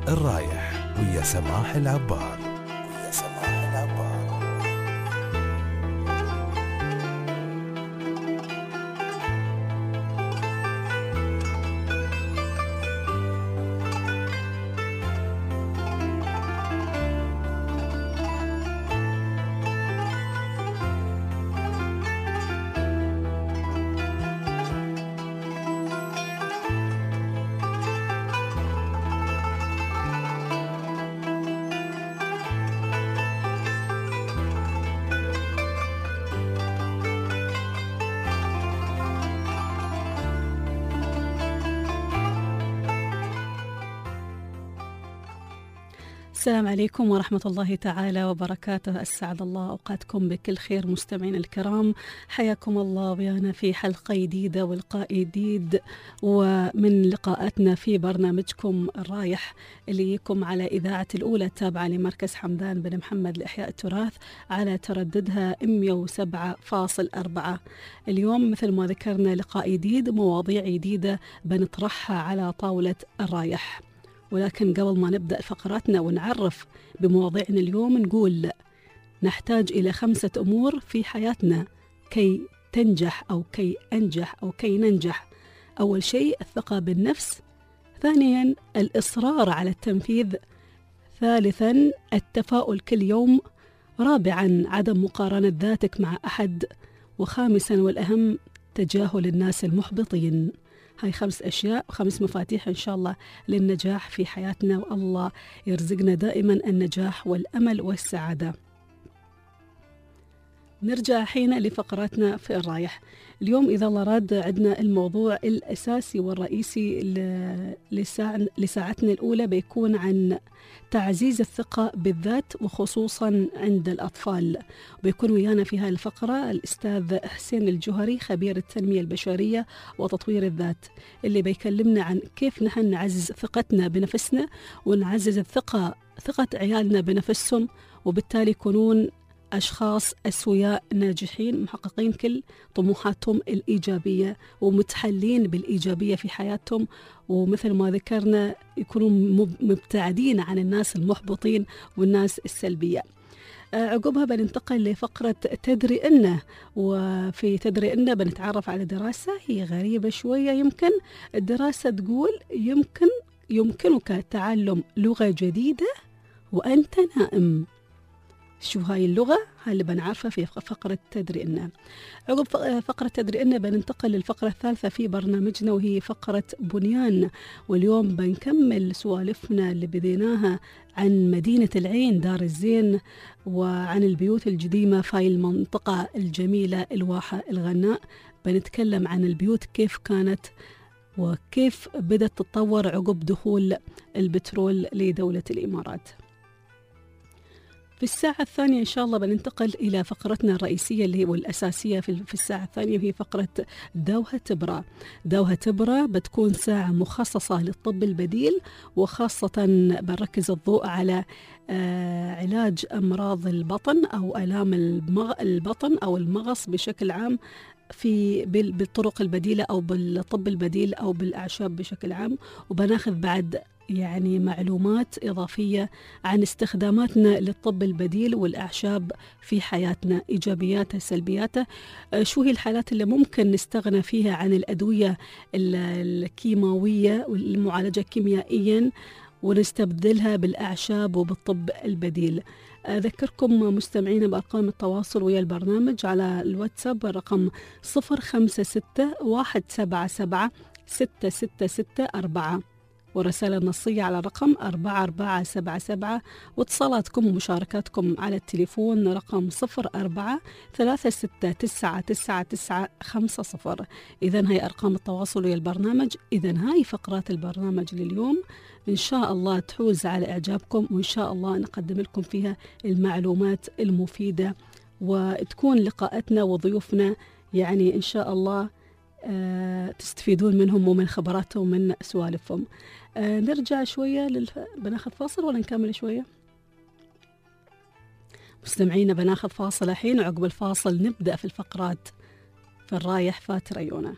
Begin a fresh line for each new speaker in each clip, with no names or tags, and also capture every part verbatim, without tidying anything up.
الرايح ويا سماح العبار ويا سماح العبار.
السلام عليكم ورحمة الله تعالى وبركاته. أسعد الله أوقاتكم بكل خير مستمعين الكرام، حياكم الله ويانا في حلقة جديدة ولقاء جديد ومن لقاءاتنا في برنامجكم الرايح اللي يكم على إذاعة الأولى التابعة لمركز حمدان بن محمد لإحياء التراث على ترددها مئة وسبعة فاصلة أربعة. اليوم مثل ما ذكرنا لقاء جديد، مواضيع جديدة بنطرحها على طاولة الرايح. ولكن قبل ما نبدأ فقراتنا ونعرف بمواضيعنا اليوم، نقول نحتاج إلى خمسة أمور في حياتنا كي تنجح أو كي أنجح أو كي ننجح. أول شيء الثقة بالنفس، ثانيا الإصرار على التنفيذ، ثالثا التفاؤل كل يوم، رابعا عدم مقارنة ذاتك مع أحد، وخامسا والأهم تجاهل الناس المحبطين. هاي خمس أشياء وخمس مفاتيح إن شاء الله للنجاح في حياتنا، والله يرزقنا دائما النجاح والأمل والسعادة. نرجع حين لفقراتنا في الرايح. اليوم إذا الله راد عندنا الموضوع الأساسي والرئيسي لساعتنا الأولى بيكون عن تعزيز الثقة بالذات وخصوصا عند الأطفال. بيكون ويانا في هذه الفقرة الأستاذ حسين الجوهري، خبير التنمية البشرية وتطوير الذات، اللي بيكلمنا عن كيف نحن نعزز ثقتنا بنفسنا ونعزز الثقة ثقة عيالنا بنفسهم، وبالتالي يكونون أشخاص أسوياء ناجحين محققين كل طموحاتهم الإيجابية ومتحلين بالإيجابية في حياتهم، ومثل ما ذكرنا يكونوا مبتعدين عن الناس المحبطين والناس السلبية. عقبها بننتقل لفقرة تدري إنه، وفي تدري إنه بنتعرف على دراسة هي غريبة شوية. يمكن الدراسة تقول يمكن يمكنك تعلم لغة جديدة وأنت نائم. شو هاي اللغة؟ هاي اللي بنعرفها في فقرة تدري إنه. عقب فقرة تدري إنه بننتقل للفقرة الثالثة في برنامجنا، وهي فقرة بنيان. واليوم بنكمل سوالفنا اللي بديناها عن مدينة العين دار الزين، وعن البيوت القديمة في المنطقة الجميلة الواحة الغناء. بنتكلم عن البيوت كيف كانت وكيف بدأت تتطور عقب دخول البترول لدولة الإمارات. في الساعة الثانية إن شاء الله بننتقل إلى فقرتنا الرئيسية اللي هي والأساسية في الساعة الثانية، وهي فقرة دوها تبرة. دوها تبرة بتكون ساعة مخصصة للطب البديل، وخاصة بنركز الضوء على آه علاج أمراض البطن أو آلام البطن أو المغص بشكل عام في بالطرق البديلة أو بالطب البديل أو بالأعشاب بشكل عام. وبناخذ بعد يعني معلومات إضافية عن استخداماتنا للطب البديل والأعشاب في حياتنا، إيجابياتها سلبياتها، شو هي الحالات اللي ممكن نستغنى فيها عن الأدوية الكيماوية والمعالجة كيميائيا ونستبدلها بالأعشاب وبالطب البديل. أذكركم مستمعين بأرقام التواصل ويا البرنامج على الواتساب الرقم صفر خمسة ستة واحد سبعة سبعة ستة ستة ستة أربعة، ورسالة نصية على رقم أربعة أربعة سبعة سبعة، واتصالاتكم ومشاركاتكم على التليفون رقم صفر أربعة ثلاثة ستة تسعة تسعة تسعة خمسة صفر. إذن هاي أرقام التواصل ويا البرنامج. إذن هاي فقرات البرنامج لليوم، إن شاء الله تحوز على إعجابكم، وإن شاء الله نقدم لكم فيها المعلومات المفيدة، وتكون لقاءاتنا وضيوفنا يعني إن شاء الله أه تستفيدون منهم ومن خبراتهم ومن سوالفهم. أه نرجع شوية للف... بناخذ فاصل ولا نكمل شوية؟ مستمعينا بناخذ فاصل الحين، وعقب الفاصل نبدأ في الفقرات في الرايح فات ريونا.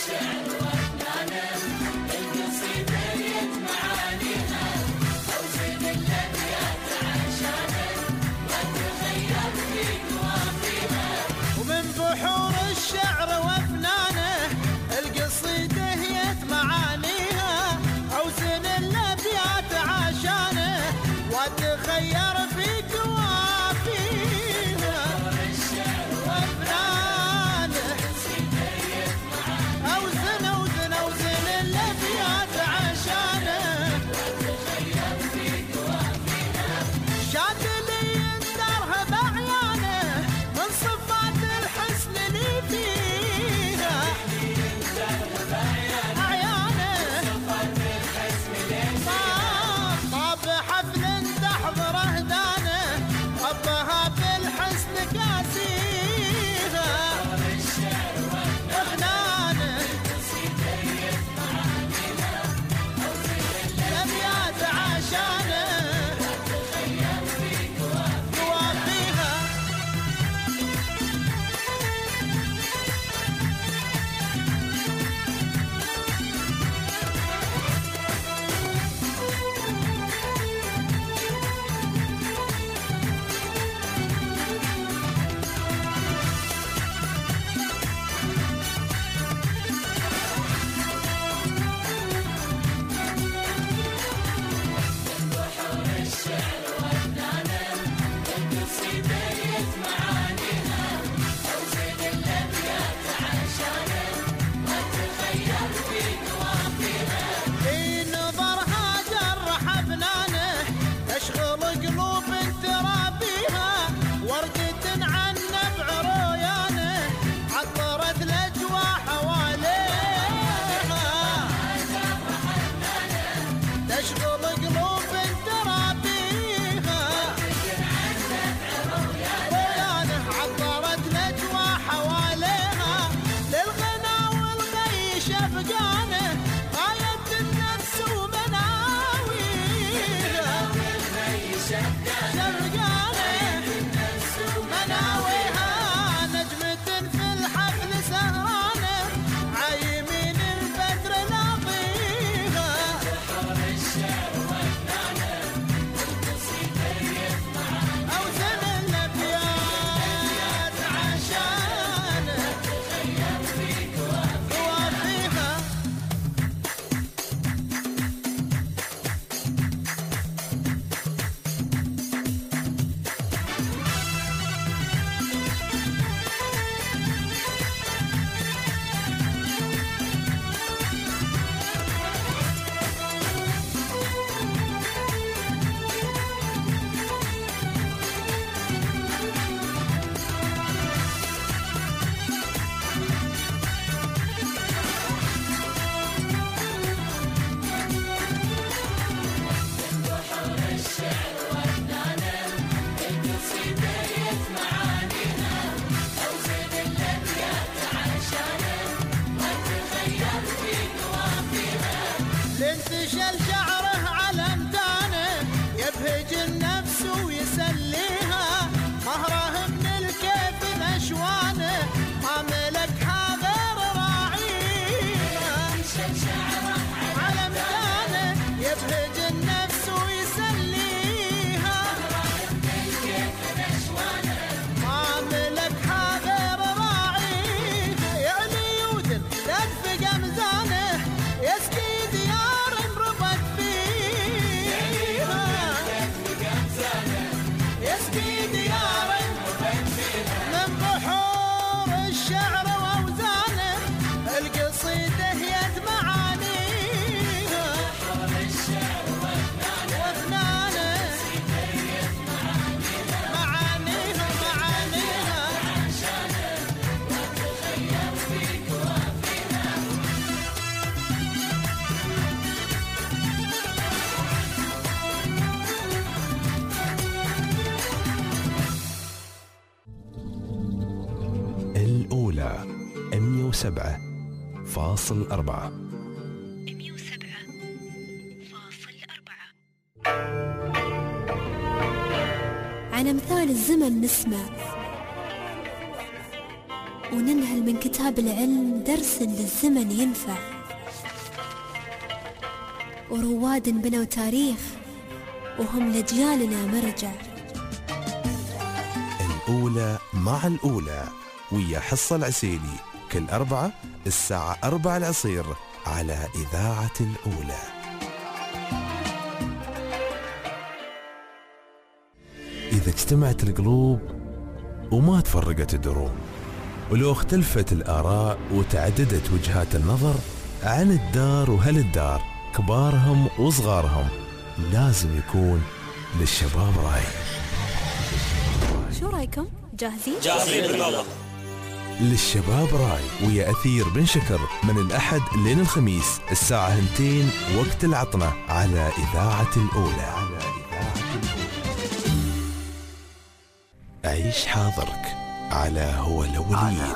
مئة وسبعة فاصل أربعة
مئة وسبعة فاصل أربعة.
عن أمثال الزمن نسمع وننهل من كتاب العلم درس للزمن ينفع، ورواد بنوا تاريخ وهم لأجيالنا مرجع.
الأولى مع الأولى ويا حصة العسيلي كل أربعة الساعة أربعة العصير على إذاعة الأولى. إذا اجتمعت القلوب وما تفرقت الدروب، ولو اختلفت الآراء وتعددت وجهات النظر عن الدار وهل الدار، كبارهم وصغارهم، لازم يكون للشباب رأي.
شو رأيكم؟ جاهزين؟
جاهزين بالموضوع.
للشباب راي ويا أثير بن شكر من الأحد لين الخميس الساعة اثنتين وقت العطنة على إذاعة الأولى. على إذاعة الأولى. عيش حاضرك على هو الأولين.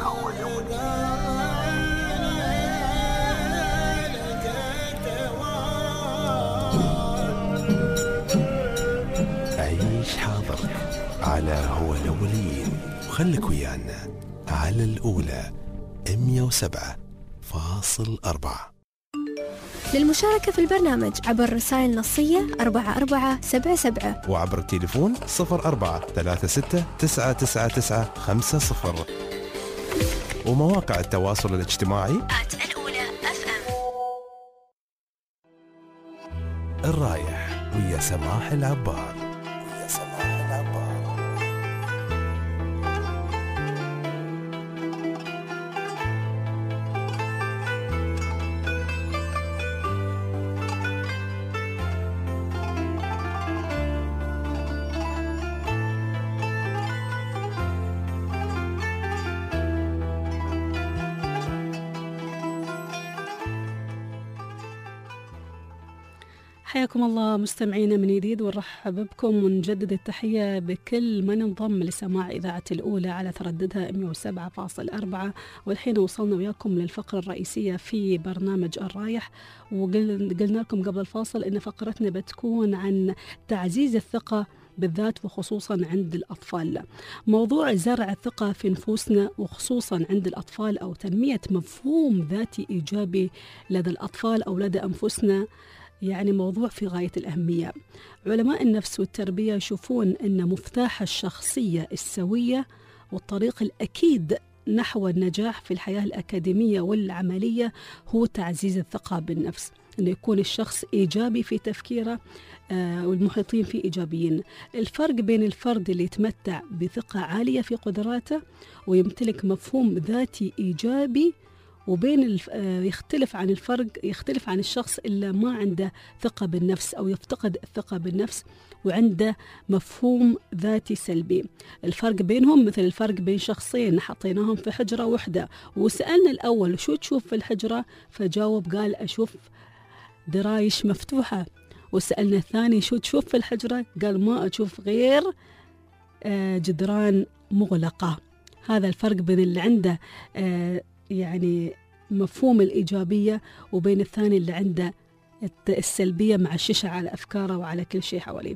عيش حاضرك على هو الأولين، وخلك ويانا على الأولى مية وسبعة فاصل أربعة.
للمشاركة في البرنامج عبر الرسائل النصية أربعة أربعة سبعة سبعة،
وعبر التليفون صفر أربعة ثلاثة ستة تسعة تسعة تسعة خمسة صفر، ومواقع التواصل الاجتماعي
الأولى أف أم.
الرايح ويا سماح العبار. ويا سماح العبار.
حياكم الله مستمعينا من جديد، ونرحب بكم ونجدد التحية بكل من انضم لسماع إذاعة الأولى على ترددها مية وسبعة فاصل أربعة. والحين وصلنا وياكم للفقرة الرئيسية في برنامج الرايح، وقلنا لكم قبل الفاصل إن فقرتنا بتكون عن تعزيز الثقة بالذات وخصوصا عند الأطفال. موضوع زرع الثقة في نفوسنا وخصوصا عند الأطفال، أو تنمية مفهوم ذاتي إيجابي لدى الأطفال أو لدى أنفسنا، يعني موضوع في غاية الأهمية. علماء النفس والتربية يشوفون أن مفتاح الشخصية السوية والطريق الأكيد نحو النجاح في الحياة الأكاديمية والعملية هو تعزيز الثقة بالنفس، أن يكون الشخص إيجابي في تفكيره آه والمحيطين فيه إيجابيين. الفرق بين الفرد اللي يتمتع بثقة عالية في قدراته ويمتلك مفهوم ذاتي إيجابي، وبين الف... يختلف عن الفرق يختلف عن الشخص اللي ما عنده ثقة بالنفس أو يفتقد الثقة بالنفس وعنده مفهوم ذاتي سلبي. الفرق بينهم مثل الفرق بين شخصين حطيناهم في حجرة واحدة، وسألنا الأول شو تشوف في الحجرة، فجاوب قال أشوف درايش مفتوحة. وسألنا الثاني شو تشوف في الحجرة، قال ما أشوف غير جدران مغلقة. هذا الفرق بين اللي عنده يعني مفهوم الإيجابية وبين الثاني اللي عنده السلبية معششة على أفكاره وعلى كل شيء حواليه.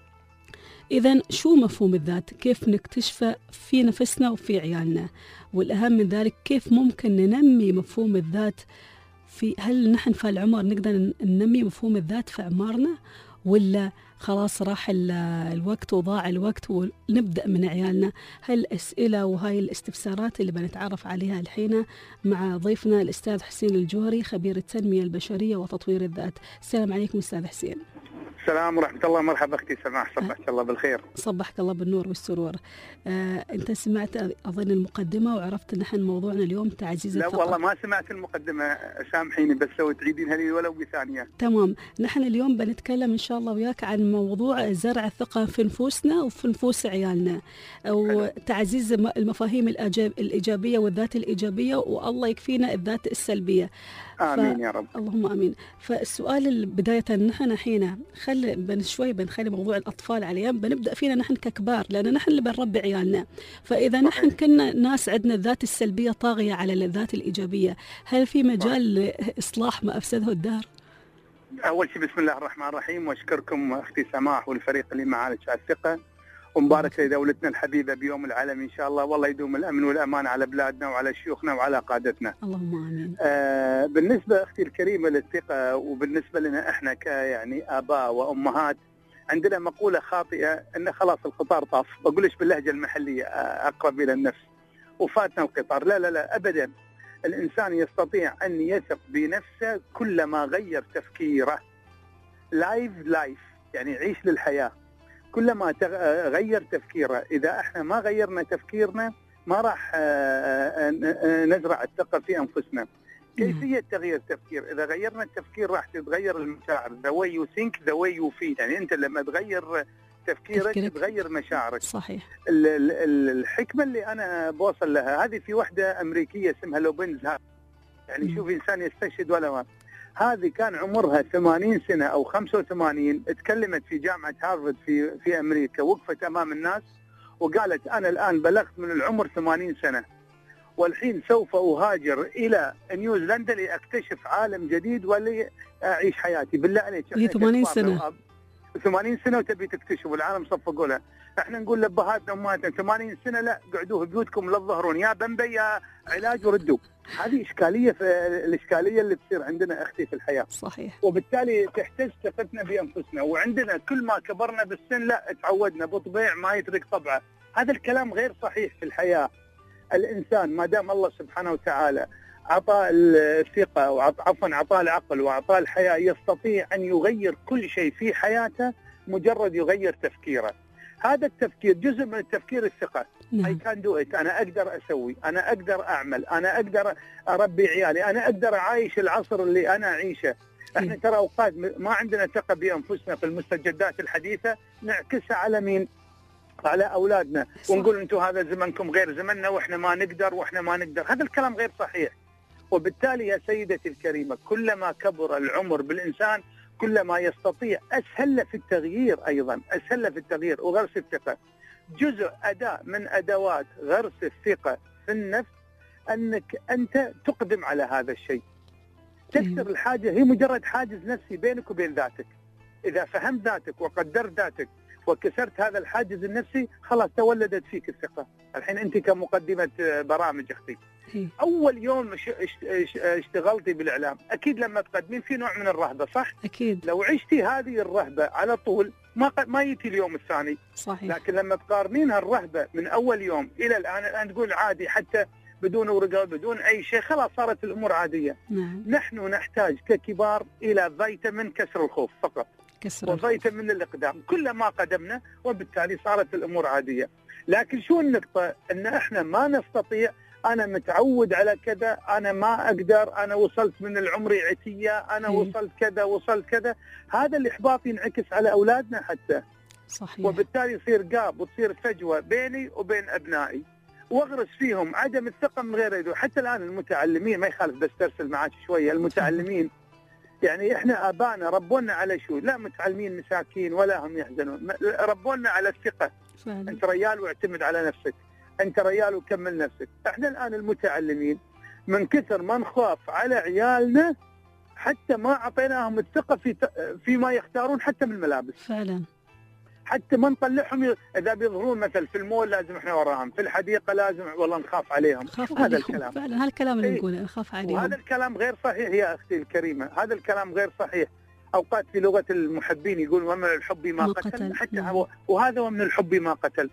إذن شو مفهوم الذات؟ كيف نكتشفه في نفسنا وفي عيالنا؟ والأهم من ذلك كيف ممكن ننمي مفهوم الذات في هل نحن في العمر نقدر ننمي مفهوم الذات في أعمارنا، ولا خلاص راح الوقت وضاع الوقت ونبدأ من عيالنا؟ هاي الأسئلة وهاي الاستفسارات اللي بنتعرف عليها الحين مع ضيفنا الأستاذ حسين الجوهري، خبير التنمية البشرية وتطوير الذات. السلام عليكم أستاذ حسين.
السلام ورحمة الله. مرحبا أختي سماح، صبحك الله بالخير.
صبحك الله بالنور والسرور. آه، أنت سمعت أظن المقدمة وعرفت نحن موضوعنا اليوم تعزيز الثقة.
لا والله ما سمعت المقدمة، سامحيني بس لو تعيدينها لي ولو بثانية.
تمام. نحن اليوم بنتكلم إن شاء الله وياك عن موضوع زرع الثقة في نفوسنا وفي نفوس عيالنا، أو تعزيز المفاهيم الإيجابية والذات الإيجابية، والله يكفينا الذات السلبية.
آمين يا رب.
اللهم آمين. فالسؤال بداية نحن حين خلي بن شوي بنخلي موضوع الأطفال على جنب، بنبدأ فينا نحن ككبار لأن نحن اللي بنربي عيالنا. فإذا صحيح. نحن كنا ناس عندنا الذات السلبية طاغية على الذات الإيجابية، هل في مجال لإصلاح ما أفسده الدهر؟
أول شيء بسم الله الرحمن الرحيم، وأشكركم أختي سماح والفريق اللي معالج الثقة، ومبارك لدولتنا الحبيبة بيوم العالم إن شاء الله، والله يدوم الأمن والأمان على بلادنا وعلى شيوخنا وعلى قادتنا.
اللهم آمين.
آه بالنسبة أختي الكريمة للثقة، وبالنسبة لنا إحنا كيعني آباء وأمهات، عندنا مقولة خاطئة إن خلاص القطار طاف، بقولش باللهجة المحلية أقرب إلى النفس، وفاتنا القطار. لا لا لا أبدا، الإنسان يستطيع أن يثق بنفسه كلما غير تفكيره. لايف لايف يعني عيش للحياة، كلما غير تفكيره. إذا احنا ما غيرنا تفكيرنا ما راح نزرع الثقة في أنفسنا. كيفية تغيير التفكير؟ إذا غيرنا التفكير راح تتغير المشاعر. the way you think the way you feel، يعني أنت لما تغير تفكيرك تغير مشاعرك.
صحيح.
الحكمة اللي أنا بوصل لها هذه في واحدة أمريكية اسمها لوبنز، يعني شوف إنسان يستشهد ولا ما. هذه كان عمرها ثمانين سنة أو خمسة وثمانين، اتكلمت في جامعة هارفارد في في أمريكا، وقفت أمام الناس وقالت أنا الآن بلغت من العمر ثمانين سنة، والحين سوف أهاجر إلى نيوزيلندا لأكتشف عالم جديد ولأعيش حياتي. بالله عليك،
هي ثمانين سنة
ثمانين سنة وتبي تكتشفوا العالم صفقوا له. احنا نقول لأبهاتنا وأمهاتنا ثمانين سنة لا، قعدوه بيوتكم لا تظهرون، يا بمبي يا علاج وردوا. هذه إشكالية، في الإشكالية اللي تصير عندنا أختي في الحياة.
صحيح.
وبالتالي تحتاج ثقتنا بأنفسنا، وعندنا كل ما كبرنا بالسن لا تعودنا بطبيع ما يترك طبعه. هذا الكلام غير صحيح في الحياة. الإنسان ما دام الله سبحانه وتعالى أعطاه الثقة وعفوا أعطاه العقل وأعطاه الحياة، يستطيع أن يغير كل شيء في حياته مجرد يغير تفكيره. هذا التفكير جزء من التفكير الثقة.
نعم.
I can do it. أنا أقدر أسوي، أنا أقدر أعمل، أنا أقدر أربي عيالي، أنا أقدر أعيش العصر اللي أنا أعيشه. إحنا ترى أوقات ما عندنا ثقة بأنفسنا في المستجدات الحديثة نعكسها على مين؟ على أولادنا. صح. ونقول أنتم هذا زمنكم غير زمننا وإحنا ما نقدر وإحنا ما نقدر. هذا الكلام غير صحيح. وبالتالي يا سيدتي الكريمة، كلما كبر العمر بالإنسان كلما يستطيع أسهل له في التغيير، أيضا أسهل له في التغيير وغرس الثقة. جزء أداة من أدوات غرس الثقة في النفس أنك أنت تقدم على هذا الشيء. تكسر الحاجة، هي مجرد حاجز نفسي بينك وبين ذاتك. إذا فهمت ذاتك وقدرت ذاتك وكسرت هذا الحاجز النفسي، خلاص تولدت فيك الثقة. الحين أنت كمقدمة برامج أختي، أول يوم اشتغلتي بالإعلام أكيد لما تقدمين في نوع من الرهبة، صح؟
أكيد.
لو عشتي هذه الرهبة على طول ما ما يجي اليوم الثاني.
صحيح.
لكن لما تقارنين الرهبة من أول يوم إلى الآن، الآن تقول عادي حتى بدون ورقة بدون أي شيء، خلاص صارت الأمور عادية.
نعم.
نحن نحتاج ككبار إلى فيتامين كسر الخوف فقط، وفيتامين الإقدام. كلما قدمنا وبالتالي صارت الأمور عادية. لكن شو النقطة؟ أن إحنا ما نستطيع. أنا متعود على كذا، أنا ما أقدر، أنا وصلت من العمر عتية، أنا م. وصلت كذا وصلت كذا. هذا الإحباط ينعكس على أولادنا حتى.
صحيح.
وبالتالي يصير جاب وتصير فجوة بيني وبين أبنائي، واغرس فيهم عدم الثقة من غير يدو. حتى الآن المتعلمين، ما يخالف بس ترسل معاك شوية، المتعلمين يعني إحنا آبائنا ربونا على شو؟ لا متعلمين مساكين ولا هم يحزنون، ربونا على الثقة. فعلا. أنت ريال واعتمد على نفسك، أنت ريال وكمل نفسك. إحنا الآن المتعلمين من كثر ما نخاف على عيالنا حتى ما أعطيناهم الثقة في فيما يختارون، حتى من الملابس.
فعلا.
حتى ما نطلعهم ي... إذا بيظهرون مثل في المول لازم إحنا وراهم، في الحديقة لازم والله نخاف عليهم.
خاف هذا الكلام. فعلا هذا الكلام اللي نقوله، نخاف عليهم.
وهذا الكلام غير صحيح يا أختي الكريمة، هذا الكلام غير صحيح. أوقات في لغة المحبين يقولون ومن الحب ما, ما قتل, قتل. حتى نعم. هو وهذا ومن الحب ما قتل.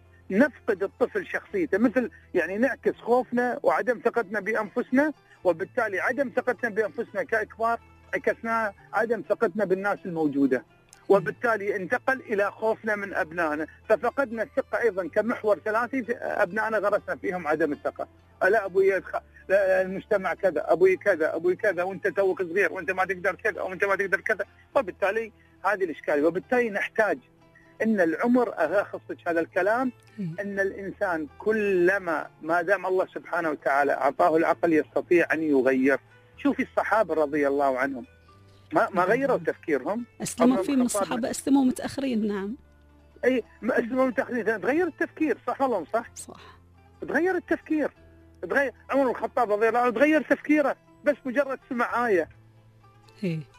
نفقد الطفل شخصيته، مثل يعني نعكس خوفنا وعدم ثقتنا بأنفسنا، وبالتالي عدم ثقتنا بأنفسنا كأكبار عكسنا عدم ثقتنا بالناس الموجودة، وبالتالي انتقل إلى خوفنا من أبنائنا، ففقدنا الثقة أيضا كمحور ثلاثي. أبنائنا غرسنا فيهم عدم الثقة. لا أبوي يدخل، لا المجتمع كذا، أبوي كذا، أبوي كذا، وأنت توك صغير وأنت ما تقدر كذا وأنت ما تقدر كذا. وبالتالي هذه الإشكالية. وبالتالي نحتاج إن العمر، أخصص هذا الكلام، إن الإنسان كلما ما دام الله سبحانه وتعالى أعطاه العقل يستطيع أن يغير. شوفي الصحابة رضي الله عنهم ما ما غيروا تفكيرهم.
أسلموا في من الصحابة أسلموا متأخرين. نعم.
أي أسلموا متأخرين، تغير التفكير، صح ولا صح؟
صح.
تغير التفكير، تغير. عمر الخطاب رضي الله عنه تغير تفكيره بس مجرد سمع آية.
إيه.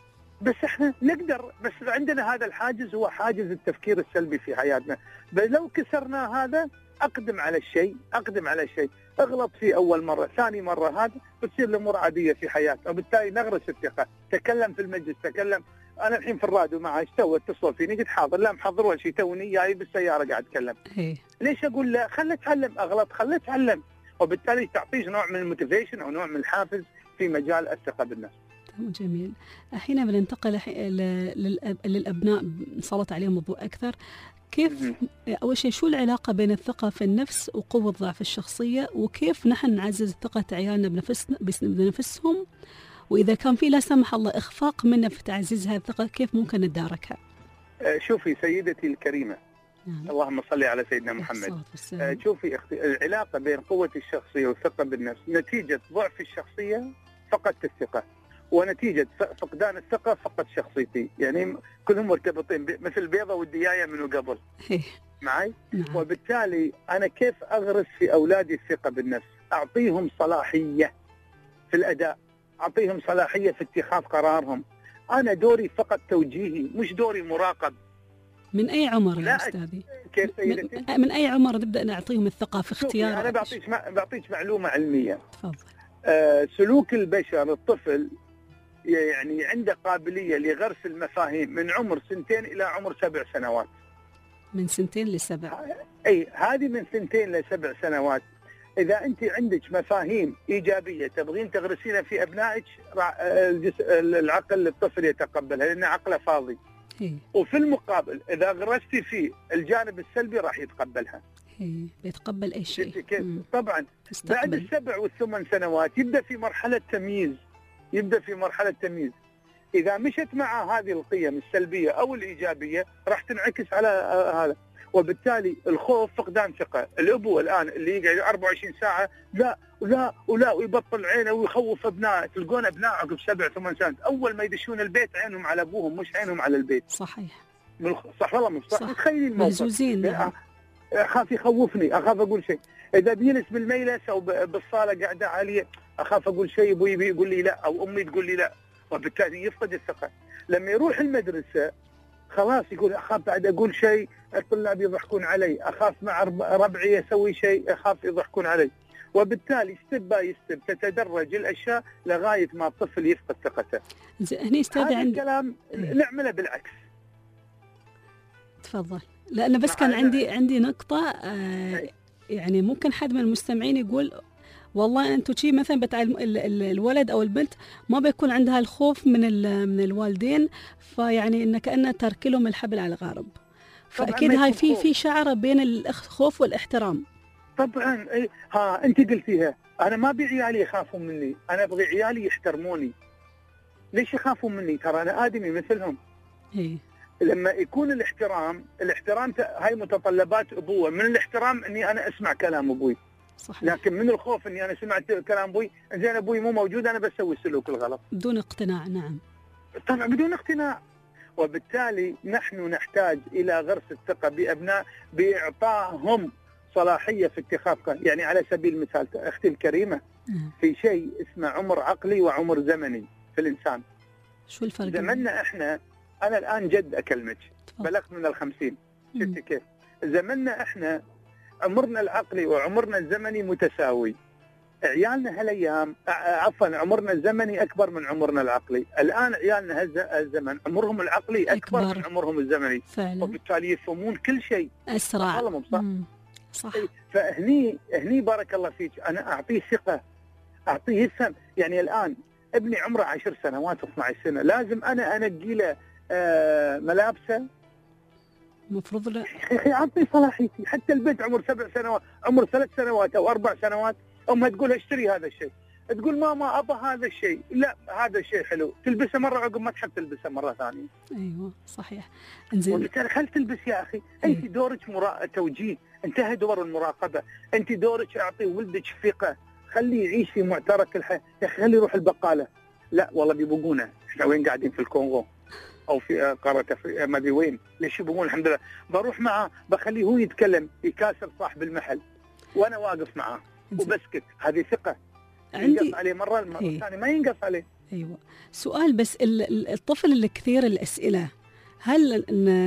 بس احنا نقدر، بس عندنا هذا الحاجز، هو حاجز التفكير السلبي في حياتنا. بل لو كسرنا هذا اقدم على الشيء اقدم على الشيء اغلط فيه اول مره، ثاني مره، هذا بتصير الامور عاديه في حياتنا، وبالتالي نغرس الثقه. تكلم في المجلس، تكلم انا الحين في الراديو معه، ايش تو اتصل فيني قلت حاضر، لا محضر ولا شيء، توني جاي بالسياره قاعد اتكلم.
إيه.
ليش اقول لا؟ خلي اتعلم، اغلط خلي اتعلم، وبالتالي تعطيش نوع من الموتيفيشن او نوع من الحافز في مجال الثقه بالنفس.
جميل. الحين بننتقل للأبناء، نسلط عليهم الضوء أكثر. كيف أول شيء شو العلاقة بين الثقة في النفس وقوة ضعف الشخصية، وكيف نحن نعزز ثقة عيالنا بنفسنا بنفسهم، وإذا كان في لا سمح الله إخفاق منا في تعزيز هذه الثقة كيف ممكن نداركها؟
شوفي سيدتي الكريمة،
نعم.
اللهم صل على سيدنا محمد. شوفي العلاقة بين قوة الشخصية والثقة بالنفس نتيجة ضعف الشخصية فقدت الثقة، ونتيجة فقدان الثقة فقد شخصيتي، يعني كلهم مرتبطين مثل البيضة والدياية منه قبل. معي؟
نعم.
وبالتالي أنا كيف أغرس في أولادي الثقة بالنفس؟ أعطيهم صلاحية في الأداء، أعطيهم صلاحية في اتخاذ قرارهم. أنا دوري فقط توجيهي، مش دوري مراقب.
من أي عمر يا أستاذي؟
كيف سيدتي؟
من, من أي عمر نبدأ نعطيهم الثقة في اختيار؟
أنا بعطيك بعطيك معلومة علمية.
تفضل.
آه سلوك البشر، الطفل يعني عنده قابلية لغرس المفاهيم من عمر سنتين إلى عمر سبع سنوات.
من سنتين لسبع.
أي هذه من سنتين لسبع سنوات. إذا أنت عندك مفاهيم إيجابية تبغين تغرسينها في أبنائك، العقل للطفل يتقبلها لأن عقله فاضي.
هي.
وفي المقابل إذا غرستي فيه الجانب السلبي راح يتقبلها.
هي. بيتقبل أي شيء.
طبعا استقبل. بعد السبع والثمان سنوات يبدأ في مرحلة تمييز يبدأ في مرحلة تمييز. إذا مشت مع هذه القيم السلبية أو الإيجابية راح تنعكس على هذا، وبالتالي الخوف فقدان ثقة. الأبو الآن اللي يقعد أربعة وعشرين ساعة لا ولا ولا ويبطل عينه ويخوف أبنائه، تلقون أبناء عقب سبع ثمان سنوات أول ما يدشون البيت عينهم على أبوهم مش عينهم على البيت.
صحيح.
صح والله مش صح. تخيلي الموقف.
مهزوزين. نعم.
أخاف يخوفني، أخاف أقول شيء. إذا بيجلس بالميلس أو بالصالة قاعدة عالية أخاف أقول شيء، أبوي يقول لي لا أو أمي تقول لي لا، وبالتالي يفقد الثقة. لما يروح المدرسة خلاص يقول أخاف بعد أقول شيء الطلاب يضحكون علي، أخاف مع ربعي أسوي شيء أخاف يضحكون علي، وبالتالي ستيب باي ستيب تتدرج الأشياء لغاية ما الطفل يفقد ثقته.
هني استاذ عندي
الكلام نعمله بالعكس.
تفضل. لأن بس كان عندي عندي نقطة آه يعني ممكن حد من المستمعين يقول والله انتم شيء مثلا بتاع الولد او البنت ما بيكون عندها الخوف من من الوالدين، فيعني ان كانه ترك لهم الحبل على الغارب، فاكيد هاي في في شعره بين الخوف والاحترام.
طبعا اي ها انت قلتيها، انا ما ابي عيالي يخافون مني، انا ابغي عيالي يحترموني. ليش يخافون مني؟ ترى انا ادمي مثلهم.
اي
لما يكون الاحترام الاحترام هاي متطلبات ابوه، من الاحترام اني انا اسمع كلام ابوي.
صحيح.
لكن من الخوف اني انا سمعت كلام ابوي، زين ابوي مو موجود انا بسوي السلوك الغلط
بدون اقتناع. نعم
طبعا بدون اقتناع. وبالتالي نحن نحتاج الى غرس الثقه بابناء باعطائهم صلاحيه في اتخاذ قرار. يعني على سبيل المثال اختي الكريمه،
نعم.
في شيء اسمه عمر عقلي وعمر زمني في الانسان.
شو الفرق؟
زمننا احنا، انا الان جد اكلمك بلغت من الخمسين، شفتي كيف؟ زمننا احنا عمرنا العقلي وعمرنا الزمني متساوي. عيالنا هالايام عفوا عمرنا الزمني اكبر من عمرنا العقلي. الان عيالنا هالزمن عمرهم العقلي اكبر, أكبر من عمرهم الزمني
فعلا.
وبالتالي يفهمون كل شيء
اسرع.
والله مو صح؟
صح.
فهني هني بارك الله فيك، انا اعطيه ثقه، اعطيه يفهم. يعني الان ابني عمره عشر سنوات واثني عشر سنه، لازم انا انقي له آه ملابسه؟
المفروض لا.
اخي اعطي صلاحيتي. حتى البنت عمر سبع سنوات، عمر ثلاث سنوات او اربع سنوات، امها تقول اشتري هذا الشيء، تقول ماما ابى هذا الشيء، لا هذا الشيء حلو، تلبسه مره عقب ما تحب تلبسه مره ثانيه.
ايوه صحيح. انزين
وبالتالي خل تلبس يا اخي. انت دورك مرا... توجيه، انتهى دور المراقبه. انت دورك اعطي ولدك ثقه، خليه يعيش في معترك الحياه. يا اخي خليه يروح البقاله، لا والله بيبقونه احنا وين قاعدين في الكونغو او في قاره افريقيا ما ادري وين، ليش يبغون؟ الحمد لله بروح معاه بخليه هو يتكلم، يكاسر صاحب المحل وانا واقف معاه وبسكت. هذه ثقه.
عندي
ينقص عليه مره، المره الثانيه ما ينقص عليه.
أيوة. سؤال بس، الطفل اللي كثير الأسئلة، هل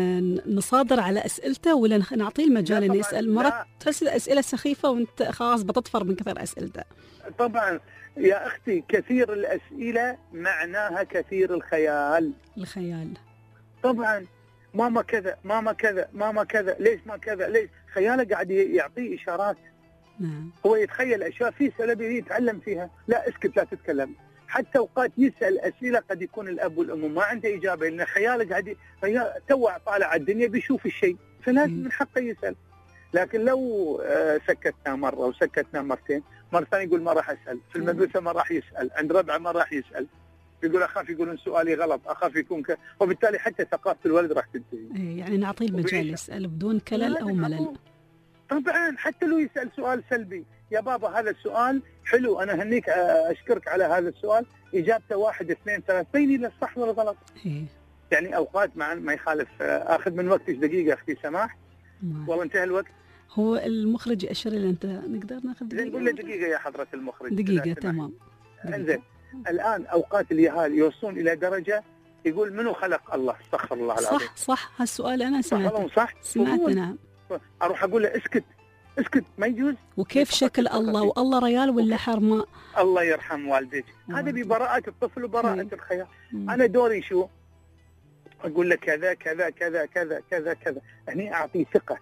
نصادر على أسئلته ولا نعطيه المجال أن يسأل؟ مرات تحس الأسئلة سخيفة وانت خلاص بتطفر من كثر أسئلته.
طبعا يا أختي، كثير الأسئلة معناها كثير الخيال.
الخيال
طبعا، ماما كذا ماما كذا ماما كذا، ليش ما كذا ليش، خياله قاعد يعطيه إشارات.
نعم.
هو يتخيل أشياء في سلبية يتعلم فيها. لا اسكت، لا تتكلم. حتى أوقات يسأل أسئلة قد يكون الأب والأم ما عنده إجابة، لأن خياله قاعد توع طالع على الدنيا بيشوف الشيء، فلازم من حقه يسأل. لكن لو سكتنا مرة وسكتنا مرتين، مرة ثانية يقول ما راح أسأل، في المدرسة ما راح يسأل، عند ربعه ما راح يسأل، يقول أخاف يقولون سؤالي غلط، أخاف يكون ك... وبالتالي حتى ثقافة الولد راح تنتهي.
يعني نعطيه المجال يسأل بدون كلل أو ملل.
طبعا حتى لو يسأل سؤال سلبي، يا بابا هذا السؤال حلو، أنا هنيك أشكرك على هذا السؤال، إجابته واحد اثنين ثلاث، بيني له الصح ولا غلط. يعني أوقات مع ما يخالف. أخذ من وقتك دقيقة أختي سماح. والله انتهى الوقت.
هو المخرج يأشر لي أنت نقدر ناخذ دقيقة؟
نقول له دقيقة يا حضرة المخرج.
دقيقة تمام.
انزين، الآن أوقات اليهال يوصلون إلى درجة يقول منو خلق الله؟ استغفر الله العظيم.
صح صح، هالسؤال أنا سمعته.
صح
سمعته. نعم.
أروح أقول له اسكت اسكت، ما يجوز.
وكيف شكل الله؟ والله ريال ولا حرماء؟
الله يرحم والديك. هذا ببراءة الطفل وبراءة الخيال. أنا دوري شو؟ أقول له كذا كذا كذا كذا كذا كذا، هني أعطيه ثقة.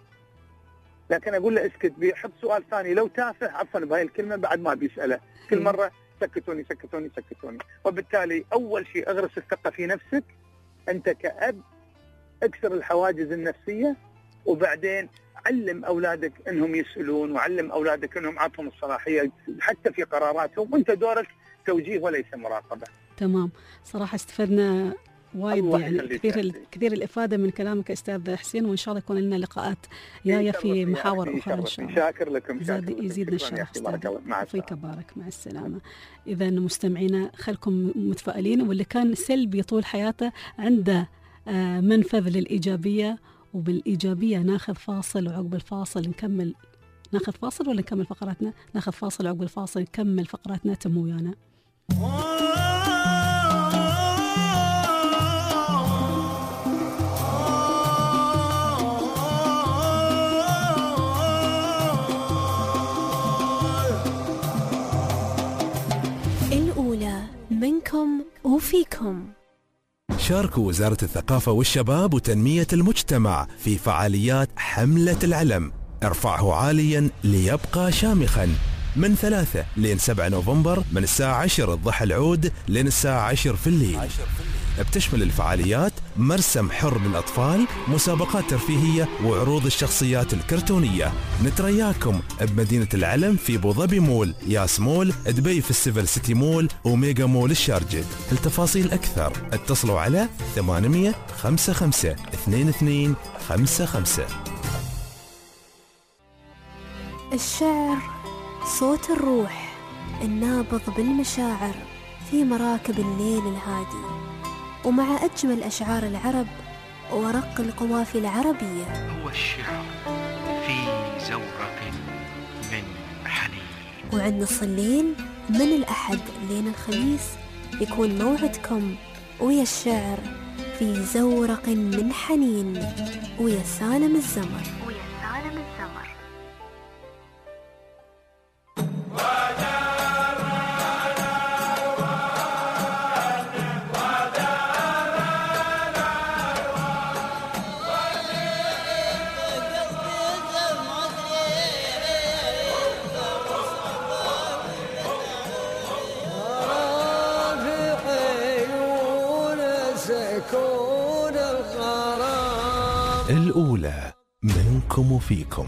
لكن أقول له اسكت، بيحط سؤال ثاني لو تافه عفوا بهاي الكلمة بعد ما بيسأله كل مرة، سكتوني سكتوني سكتوني. وبالتالي أول شيء أغرس الثقة في نفسك أنت كأب، اكسر الحواجز النفسية، وبعدين علم أولادك أنهم يسألون، وعلم أولادك أنهم عطهم الصلاحية حتى في قراراتهم، وأنت دورك توجيه وليس مراقبة.
تمام. صراحة استفدنا وايد، يعني كثير كثير الإفادة من كلامك أستاذ حسين، وإن شاء الله يكون لنا لقاءات جاية في محاور أخرى إن شاء الله.
شاكر لكم.
يزيدنا الشرف أستاذ. فيك بارك. مع السلامة. إذا مستمعينا خلكم متفائلين، واللي كان سلبي طول حياته عنده منفذ للإيجابية، وبالإيجابية ناخذ فاصل، وعقب الفاصل نكمل. ناخذ فاصل ولا نكمل فقراتنا؟ ناخذ فاصل، وعقب الفاصل نكمل فقراتنا. تموا ويانا.
الأولى منكم وفيكم.
شاركوا وزارة الثقافة والشباب وتنمية المجتمع في فعاليات حملة العلم، ارفعه عاليا ليبقى شامخا، من ثلاثة لين سبعة نوفمبر، من الساعة عشر الضحى العود لين الساعة عشر في الليل. بتشمل الفعاليات مرسم حر للأطفال، مسابقات ترفيهية، وعروض الشخصيات الكرتونية. نترياكم بمدينة العلم في بوظبي مول، ياس مول، دبي فيستيفال سيتي مول، وميجا مول الشارجة. التفاصيل أكثر اتصلوا على ثمانية خمسة خمسة اثنين اثنين خمسة خمسة.
الشعر صوت الروح النابض بالمشاعر في مراكب الليل الهادي، ومع أجمل أشعار العرب ورق القوافي العربية.
هو الشعر في زورق من حنين.
وعند نص الليل من الأحد لين الخميس يكون موعدكم ويا الشعر في زورق من حنين، ويا سالم الزمر.
الأولى منكم وفيكم.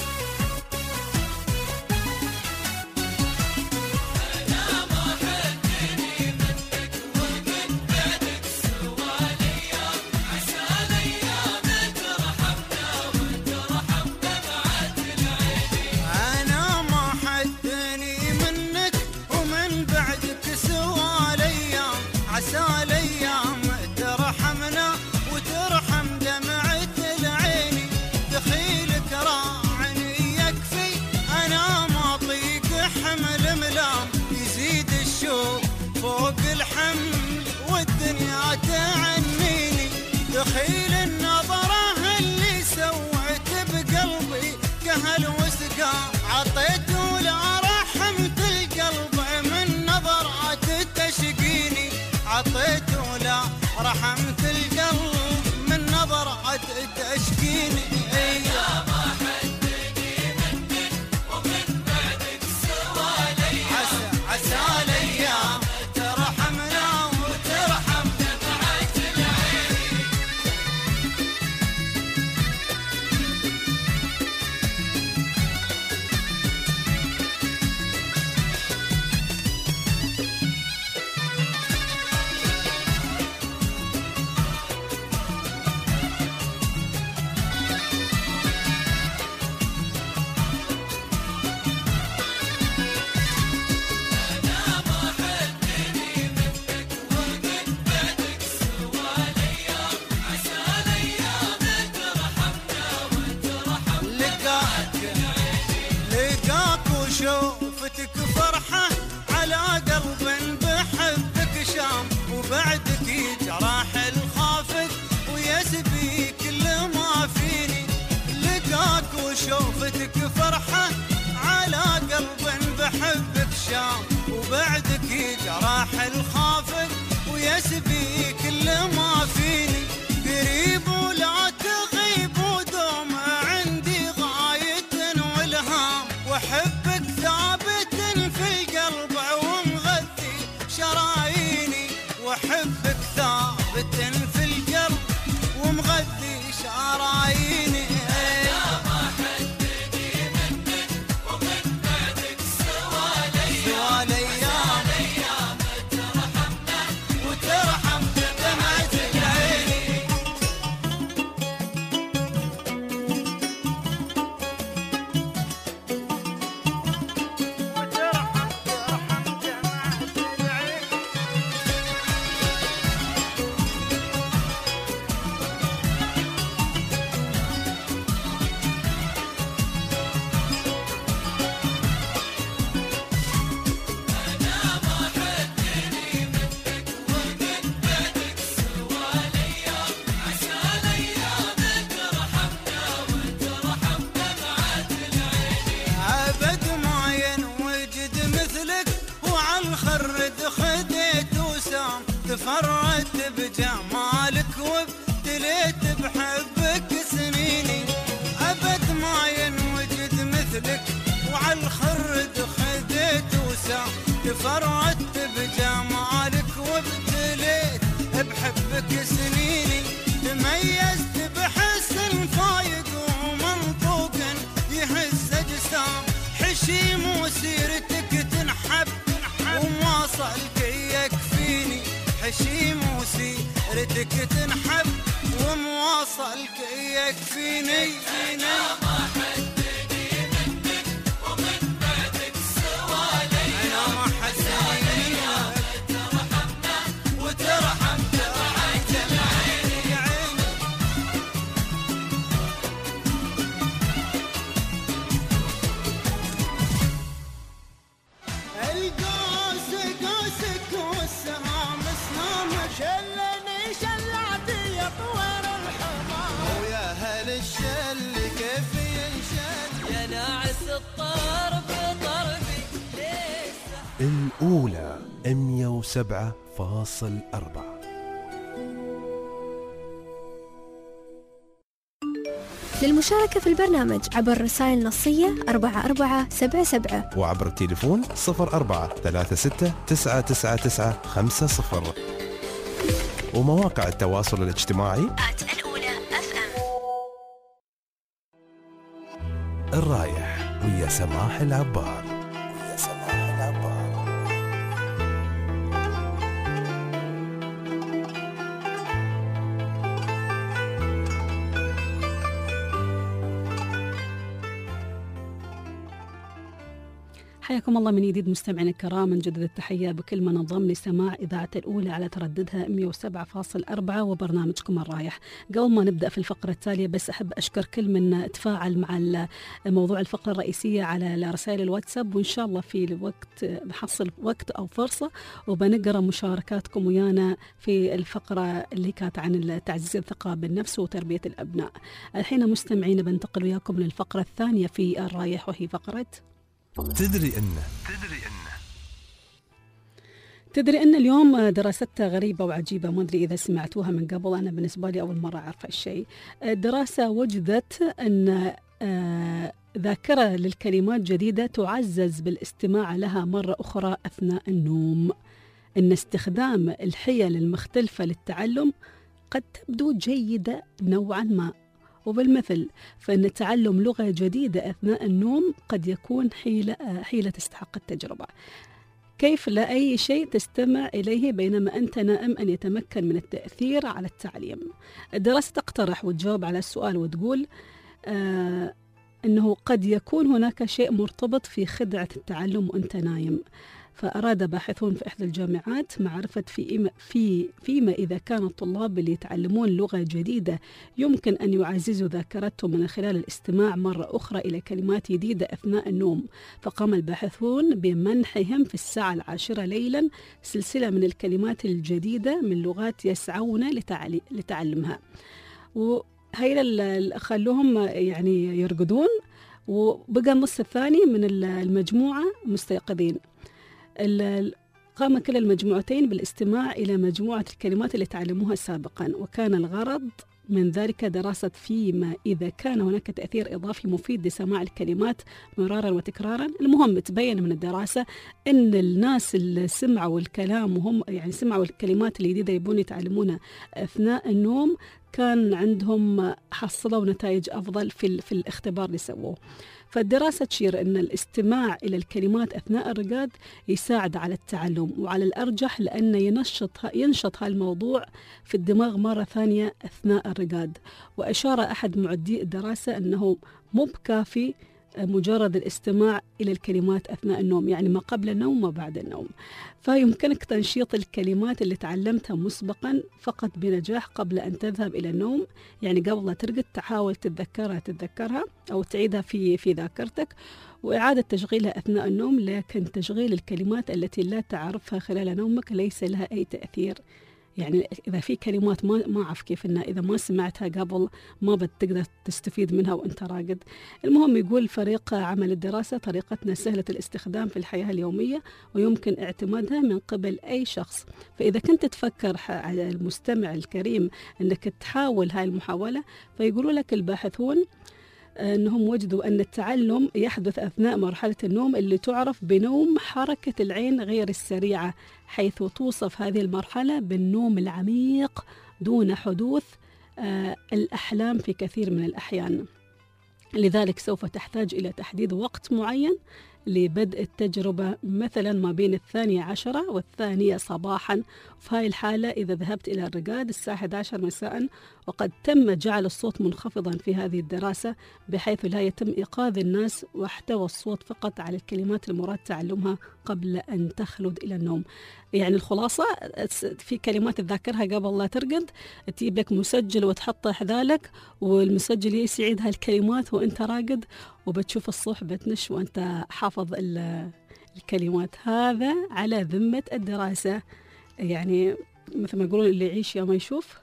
أنا محب عطيت ولا رحمت القلب من نظرة تشكيني. يا ما حدني منك ومن بعدك سوالي، عسى عسى الايام ترحمنا وترحم دمعة العين. شوفتك فرحة على قلب بحبك شام، وبعدك جراح الخافت ويسبي كل ما فيني. لقاك وشوفتك فرحة على قلب بحبك شام، وبعدك جراح الخافت ويسبي كل ما فيني. قريب ولا تغيب ودوم عندي غاية والهام، وحبك ثابت في القلب ومغذي شراييني. وحبك ثابت في القلب ومغذي شراييني. يا ما حدني منك ومن بعدك سوالي، سوالي الايام ترحمنا وترحم دمعة العين. تفرت بجمالك وابتليت بحبك سنيني. أبد ما ينوجد مثلك وعلى الخرد خديت وسام. تفرت بجمالك وابتليت بحبك سنيني. تميزت بحسن فايق ومنطوق يهز أجسام. حشيم وسيرتك تنحب ومواصلك يكفيني. حشيم وسيرتك تنحب ومواصلك يكفيني. أنا ما حدني منك ومن بعدك سوالي، أنا ما حدني منك ترحمنا وترحم دمعة العين. يا عيني القوس قوسك والسهام سهامك، شلني شلعتي يا طوير الحمام. ويا هل الشل كيف ينشل يا ناعس الطرب طربي لسه.
الأولى مية وسبعة فاصل أربعة.
للمشاركة في البرنامج عبر رسائل نصية أربعة أربعة سبعة سبعة،
وعبر التليفون صفر أربعة ثلاثة ستة تسعة تسعة تسعة خمسة صفر، ومواقع التواصل الاجتماعي
الأولى أف أم.
الرايح ويا سماح العبار. ويا سماح العبار.
حياكم الله من جديد مستمعينا الكرام، نجدد التحية بكل من انضم لسماع إذاعة الأولى على ترددها مية وسبعة فاصل أربعة وبرنامجكم الرايح. قبل ما نبدأ في الفقرة التالية بس أحب أشكر كل من تفاعل مع موضوع الفقرة الرئيسية على رسائل الواتساب، وإن شاء الله في الوقت بحصل وقت أو فرصة وبنقرأ مشاركاتكم ويانا في الفقرة اللي كانت عن تعزيز الثقة بالنفس وتربية الأبناء. الحين مستمعين بنتقل وياكم للفقرة الثانية في الرايح، وهي فقرة
تدري أنه
تدري تدري أن اليوم دراستها غريبة وعجيبة، ما أدري إذا سمعتوها من قبل، أنا بالنسبة لي أول مرة أعرف هالشيء. الدراسة وجدت أن آه ذاكرة للكلمات جديدة تعزز بالاستماع لها مرة أخرى أثناء النوم. أن استخدام الحيل المختلفة للتعلم قد تبدو جيدة نوعا ما، وبالمثل فإن تعلم لغة جديدة أثناء النوم قد يكون حيلة, حيلة تستحق التجربة. كيف لا أي شيء تستمع إليه بينما أنت نائم أن يتمكن من التأثير على التعليم؟ الدراسة تقترح وتجاوب على السؤال وتقول آه أنه قد يكون هناك شيء مرتبط في خدعة التعلم وأنت نايم. فأراد باحثون في إحدى الجامعات معرفة في في فيما إذا كان الطلاب اللي يتعلمون لغة جديدة يمكن أن يعززوا ذاكرتهم من خلال الاستماع مرة أخرى إلى كلمات جديدة أثناء النوم. فقام الباحثون بمنحهم في الساعة العاشرة ليلا سلسلة من الكلمات الجديدة من لغات يسعون لتعلمها، وهي خلوهم يعني يرقدون، وبقى النص الثاني من المجموعة مستيقظين. قام كلا المجموعتين بالاستماع إلى مجموعة الكلمات اللي تعلموها سابقا، وكان الغرض من ذلك دراسة فيما إذا كان هناك تأثير إضافي مفيد لسماع الكلمات مرارا وتكرارا. المهم تبين من الدراسة أن الناس اللي سمعوا الكلام وهم يعني سمعوا الكلمات اللي جديدة يبون يتعلمونها أثناء النوم كان عندهم حصلوا نتائج أفضل في, في الاختبار اللي سووه. فالدراسة تشير أن الاستماع إلى الكلمات أثناء الرقاد يساعد على التعلم، وعلى الأرجح لأنه ينشط ينشط هالموضوع في الدماغ مرة ثانية أثناء الرقاد. وأشار أحد معدي الدراسة أنه مو بكافي مجرد الاستماع إلى الكلمات أثناء النوم، يعني ما قبل النوم وما بعد النوم. فيمكنك تنشيط الكلمات اللي تعلمتها مسبقا فقط بنجاح قبل أن تذهب إلى النوم، يعني قبل لا ترقد تحاول تتذكرها تتذكرها أو تعيدها في في ذاكرتك، وإعادة تشغيلها أثناء النوم. لكن تشغيل الكلمات التي لا تعرفها خلال نومك ليس لها أي تأثير. يعني إذا في كلمات ما ما أعرف كيف إنها إذا ما سمعتها قبل ما بتقدر تستفيد منها وأنت راقد. المهم يقول فريق عمل الدراسة طريقتنا سهلة الاستخدام في الحياة اليومية ويمكن اعتمادها من قبل أي شخص. فإذا كنت تفكر على المستمع الكريم أنك تحاول هاي المحاولة، فيقولوا لك الباحثون أنهم وجدوا أن التعلم يحدث أثناء مرحلة النوم اللي تعرف بنوم حركة العين غير السريعة، حيث توصف هذه المرحلة بالنوم العميق دون حدوث آه الأحلام في كثير من الأحيان. لذلك سوف تحتاج إلى تحديد وقت معين لبدء التجربة، مثلا ما بين الثانية عشرة والثانية صباحا. في هاي الحالة إذا ذهبت إلى الرقاد الساعة أحد عشر مساء، وقد تم جعل الصوت منخفضا في هذه الدراسة بحيث لا يتم إيقاظ الناس، واحتوى الصوت فقط على الكلمات المراد تعلمها قبل أن تخلد إلى النوم. يعني الخلاصة في كلمات تذكرها قبل لا ترقد، تجيب لك مسجل وتحطه حذالك، والمسجل يعيد هالكلمات وانت راقد، وبتشوف الصبح بتنش وانت حافظ الكلمات. هذا على ذمة الدراسة، يعني مثل ما يقولون اللي يعيش يا ما يشوف،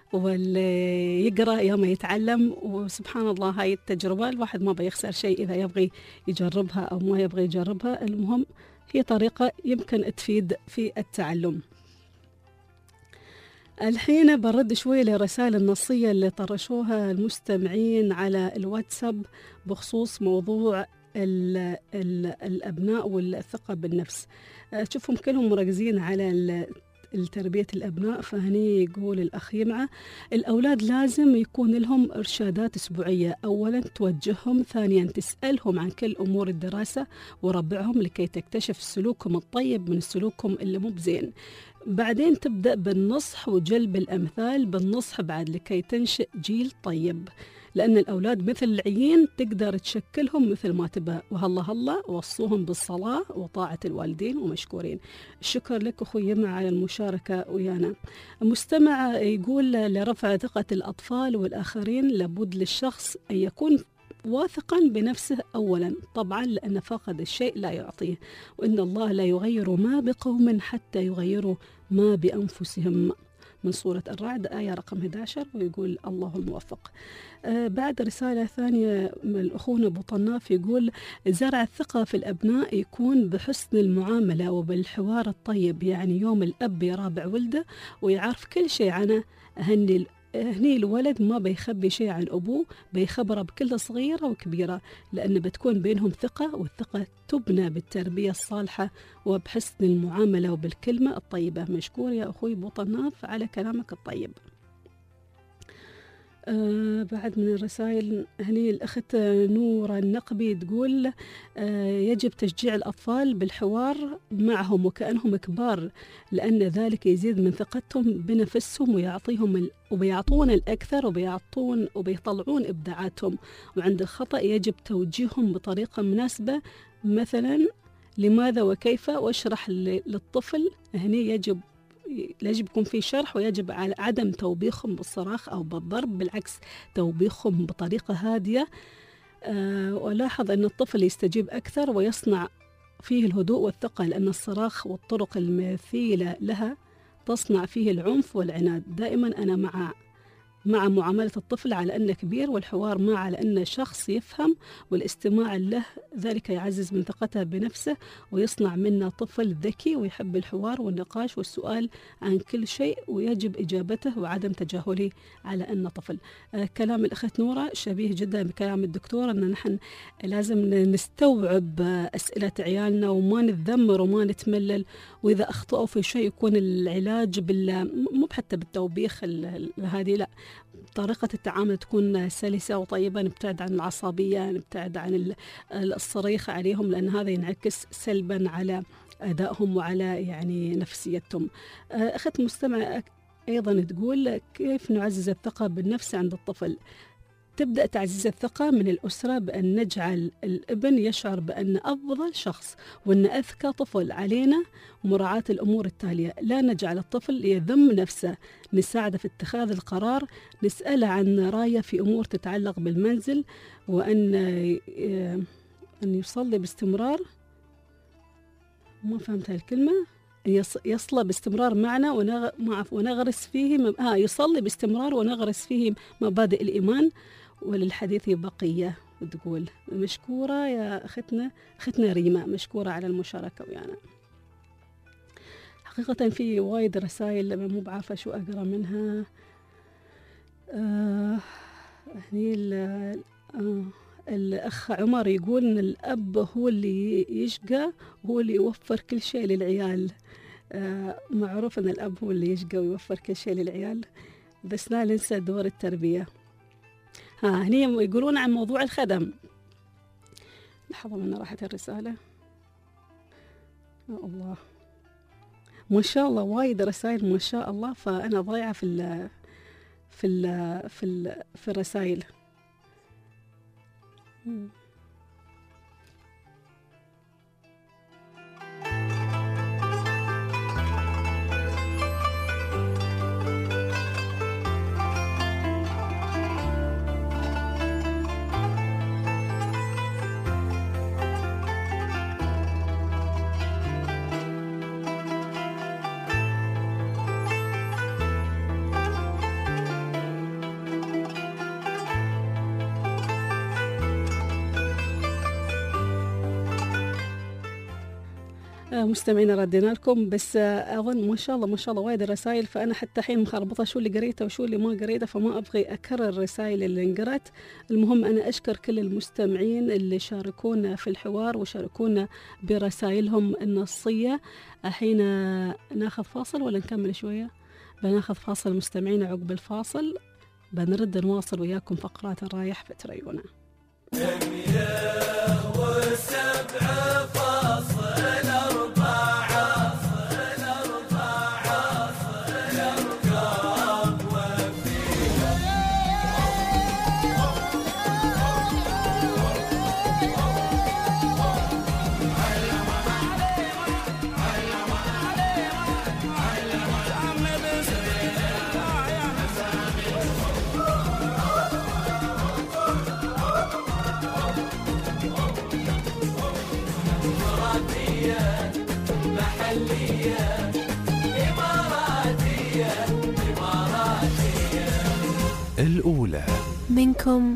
واللي يقرأ يا ما يتعلم. وسبحان الله هاي التجربة الواحد ما بيخسر شيء إذا يبغي يجربها أو ما يبغي يجربها. المهم هي طريقة يمكن تفيد في التعلم. الحين برد شوية للرسائل النصية اللي طرشوها المستمعين على الواتساب بخصوص موضوع ال ال الأبناء والثقة بالنفس. تشوفهم كلهم مركزين على التربية الأبناء. فهني يقول الأخ يمعة الأولاد لازم يكون لهم إرشادات أسبوعية، أولا توجههم، ثانيا تسألهم عن كل أمور الدراسة وربعهم لكي تكتشف سلوكهم الطيب من سلوكهم اللي مو بزين. بعدين تبدأ بالنصح وجلب الأمثال بالنصح بعد لكي تنشئ جيل طيب، لأن الأولاد مثل العيين تقدر تشكلهم مثل ما تبى. وهلا هلا وصوهم بالصلاة وطاعة الوالدين ومشكورين. الشكر لك أخوي يمع على المشاركة ويانا. المستمع يقول لرفع ثقة الأطفال والآخرين لابد للشخص أن يكون واثقا بنفسه أولا، طبعا لأن فاقد الشيء لا يعطيه، وإن الله لا يغير ما بقوم حتى يغيروا ما بأنفسهم. من سورة الرعد آية رقم أحد عشر، ويقول الله الموفق. آه بعد رسالة ثانية من أخونا أبو طناف يقول زرع الثقة في الأبناء يكون بحسن المعاملة وبالحوار الطيب، يعني يوم الأب يرابع ولده ويعرف كل شيء عنه، هني هني الولد ما بيخبي شيء عن أبوه، بيخبره بكل صغيرة وكبيرة، لأن بتكون بينهم ثقة، والثقة تبنى بالتربية الصالحة وبحسن المعاملة وبالكلمة الطيبة. مشكور يا أخوي أبو طناف على كلامك الطيب. آه بعد من الرسائل هني الأخت نورة النقبي تقول آه يجب تشجيع الأطفال بالحوار معهم وكأنهم كبار، لأن ذلك يزيد من ثقتهم بنفسهم ويعطيهم ال... وبيعطون الأكثر وبيعطون وبيطلعون إبداعاتهم، وعند الخطأ يجب توجيههم بطريقة مناسبة، مثلا لماذا وكيف، واشرح للطفل. هني يجب يجب يكون في شرح، ويجب على عدم توبيخهم بالصراخ أو بالضرب، بالعكس توبيخهم بطريقة هادية. أه ولاحظ أن الطفل يستجيب أكثر ويصنع فيه الهدوء والثقة، لأن الصراخ والطرق المثيلة لها تصنع فيه العنف والعناد. دائما أنا مع مع معاملة الطفل على أنه كبير، والحوار معه على أنه شخص يفهم، والاستماع له ذلك يعزز من ثقته بنفسه ويصنع منه طفل ذكي ويحب الحوار والنقاش والسؤال عن كل شيء، ويجب إجابته وعدم تجاهله على أنه طفل. آه كلام الأخت نورة شبيه جدا بكلام الدكتور، أن نحن لازم نستوعب أسئلة عيالنا وما نتذمر وما نتملل، وإذا أخطأوا في شيء يكون العلاج بال مو حتى بالتوبيخ هذه، لا، طريقة التعامل تكون سلسة وطيبة، نبتعد عن العصبية، نبتعد عن الصريخ عليهم، لأن هذا ينعكس سلبا على أدائهم وعلى يعني نفسيتهم. أخت مستمع أيضا تقول كيف نعزز الثقة بالنفس عند الطفل. تبدأ تعزيز الثقة من الأسرة بأن نجعل الابن يشعر بأن أفضل شخص وأن أذكى طفل علينا مراعاة الأمور التالية. لا نجعل الطفل يذم نفسه، نساعده في اتخاذ القرار، نسأله عن رأيه في أمور تتعلق بالمنزل، وأن أن يصلي باستمرار. ما فهمت هالكلمة. يصلى باستمرار معنا ونغرس فيه آه يصلي باستمرار ونغرس فيه مبادئ الإيمان، وللحديث بقية. وتقول مشكورة يا أختنا أختنا ريما، مشكورة على المشاركة ويانا. حقيقة في وايد رسائل لما مو بعارفة شو أقرأ منها. آه هني آه الأخ عمر يقول إن الأب هو اللي يشقى، هو اللي يوفر كل شيء للعيال. آه معروف أن الأب هو اللي يشقى ويوفر كل شيء للعيال، بس لا ننسى دور التربية. ها هني يقولون عن موضوع الخدم. لحظة من راحت الرسالة. يا الله ما شاء الله وايد رسائل ما شاء الله، فأنا ضايعة في ال في ال في ال في الرسائل. مم. مستمعين ردينا لكم، بس أظن ما شاء الله ما شاء الله وايد الرسائل، فأنا حتى حين مخربطة شو اللي قريته وشو اللي ما قريته، فما أبغي أكرر الرسائل اللي انقرأت. المهم أنا أشكر كل المستمعين اللي شاركونا في الحوار وشاركونا برسائلهم النصية. الحين ناخذ فاصل ولا نكمل شوية؟ بناخذ فاصل مستمعين، عقب الفاصل بنرد نواصل وياكم فقرات الرايح فتريونا.
الأولى.
منكم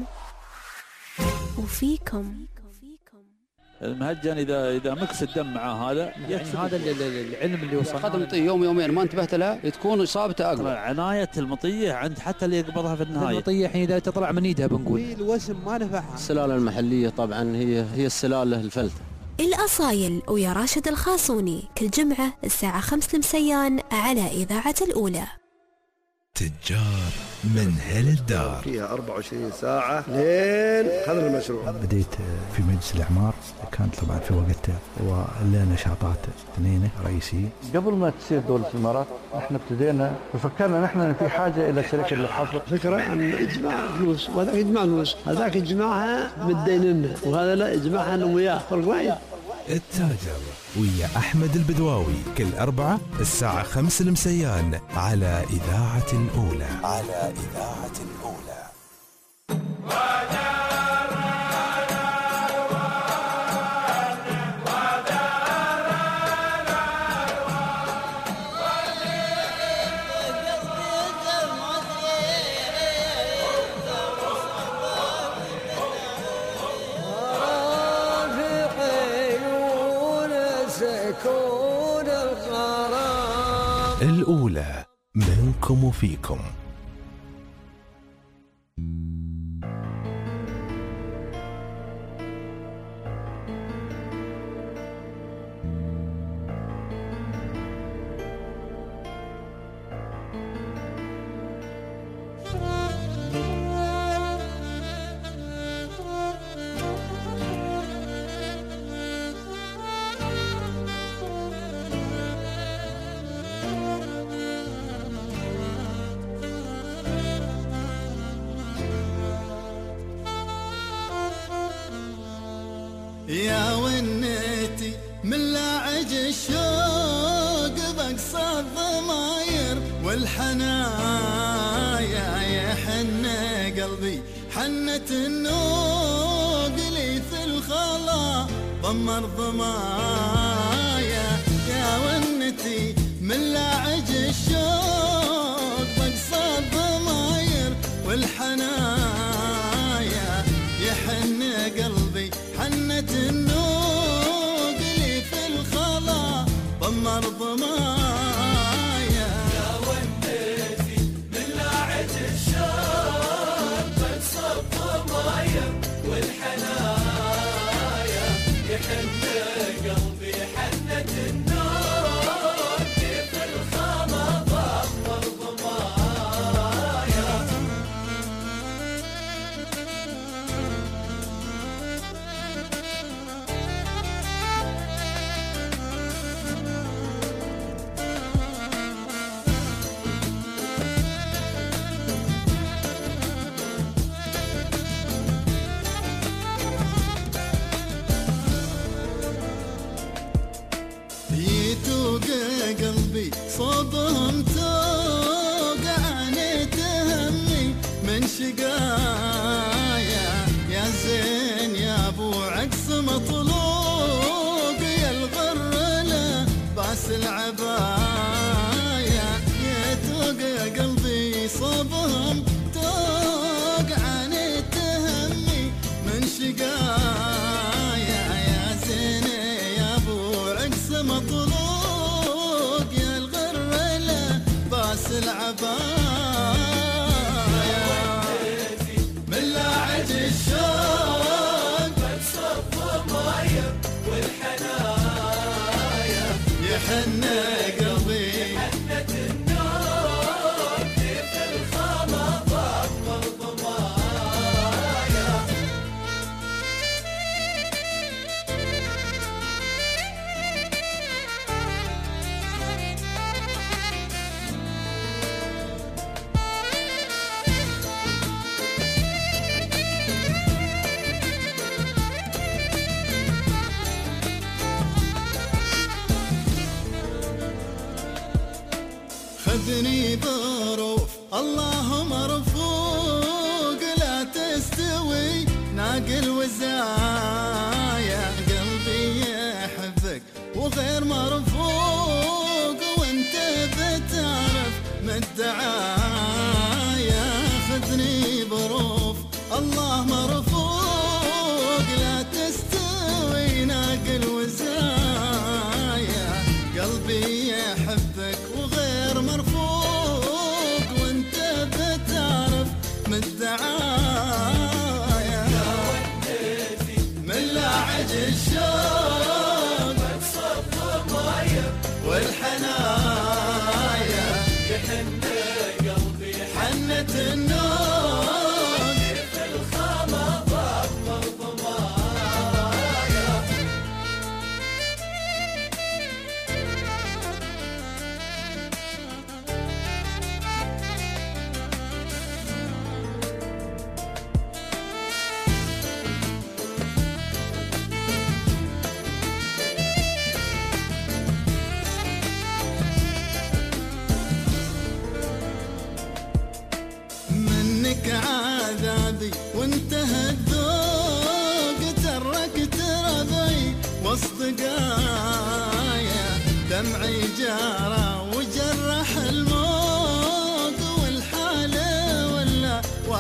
وفيكم.
المهجن اذا اذا مكس الدم مع هذا
يعني هذا العلم اللي وصل
اخذ مطيه يوم يومين ما انتبهت لها تكون اصابته اقوى.
عنايه المطيه عند حتى اللي يقبضها في النهايه.
المطيه الحين اذا تطلع من ايدها بنقول
الوسم ما نفعها.
السلاله المحليه طبعا هي هي السلاله الفلته.
الأصايل ويا راشد الخاصوني كل جمعة الساعة خمس مسيان على إذاعة الأولى.
تجار من هل الدار
فيها أربعة وعشرين ساعة لين هذا المشروع.
بديت في مجلس الإعمار، كانت طبعا في وقتها ولنا نشاطات اثنين رئيسية.
قبل ما تصير دولة الإمارات احنا ابتدينا وفكرنا نحن ان في حاجة إلى شركة للحفر.
فكرة أن إجماع فلوس وهذاك يجمع فلوس، هذاك يجمعها متديننا وهذا لا يجمعها أنا وياه، فرق وايد.
التاجر ويا أحمد البدواوي كل أربعة الساعة خمس المسيان على إذاعة الأولى. على إذاعة الأولى. الأولى منكم وفيكم.
يا ونيتي من لاعج الشوق بقصى الضماير والحنايا يحن قلبي حنة النوق لي في الخلا ضمر ضمايا. يا ونتي من لاعج الشوق بقصى الضماير والحنايا يحن قلبي حنة النوق لي في الخلا ضمر ضمايا.
يا ونتي من لاعج الشوق بقصى الضماير والحنايا يحن قلبي حنة النوق لي في الخلا ضمر ضمايا.
قلبي صوبهم توقعني تهمي من شقايا. يا زين يا ابو عكس مطلوق يا الغرله باس العبايا. يا توق قلبي صوبهم توقعني تهمي من شقايا. يا زين يا ابو عكس مطلوق العبايا.
من لاعج الشوق بقصى الضماير والحنايا
يحن قلبي
حنة النور كيف الخلا ضمر ضمايا.
خذني ظروف الله مرفوق لا تستوي ناقل وزايا. قلبي يحبك وغير مرفوق وانت بتعرف من الدعايا. خذني والسقايا دمعي جارى وجرح الموت والحالة ولا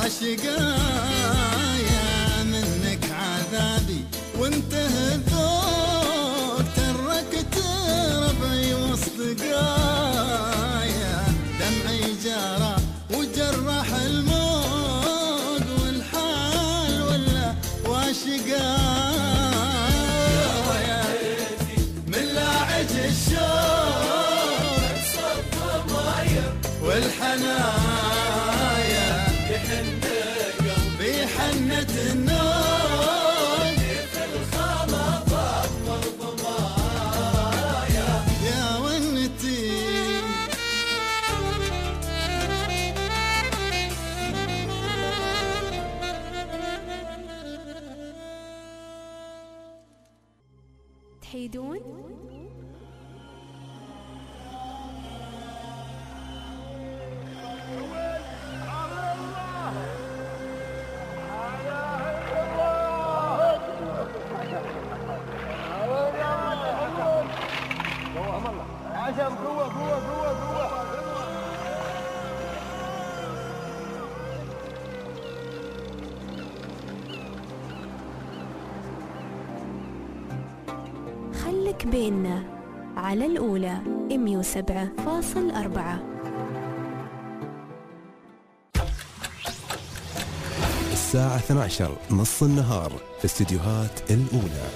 واشقايا منك عذابي وانتهى الذوق تركت ربعي واصدقايا دمعي جارى وجرح الموت والحال ولا واشقايا من لاعج الشوق صف ماير والحنايا يحن قلبي حنة النور في الخلطة والضمايا يا ونتي
تحيدون؟
عجب قوة قوة قوة قوة
خلك بيننا على الأولى مية وسبعة فاصل أربعة.
الساعة اثنتي عشرة نص النهار في استديوهات الأولى.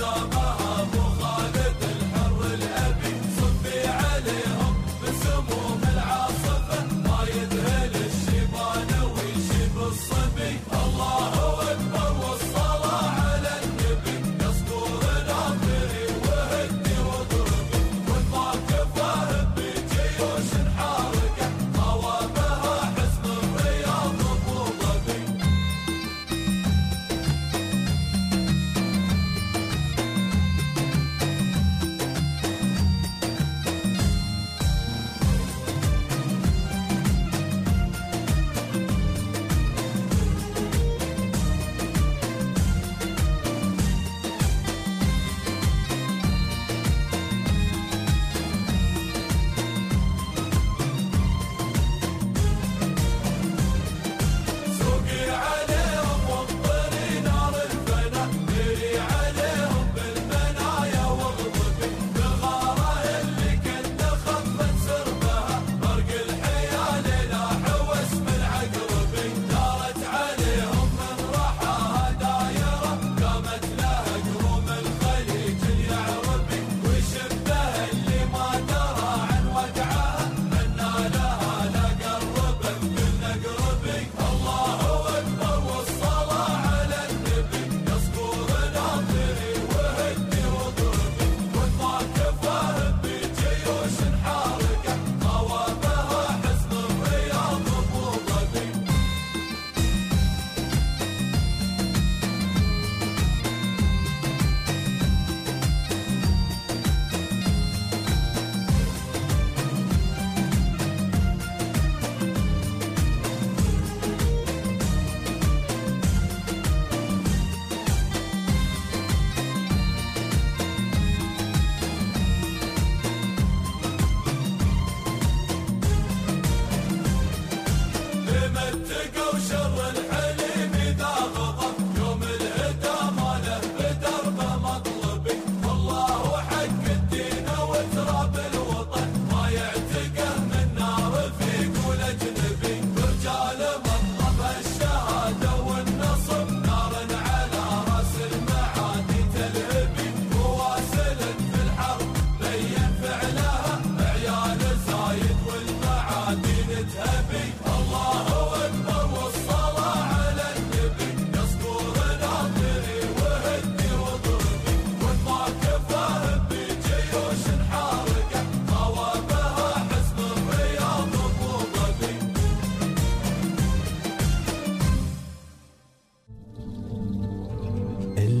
صبي عليهم بسمو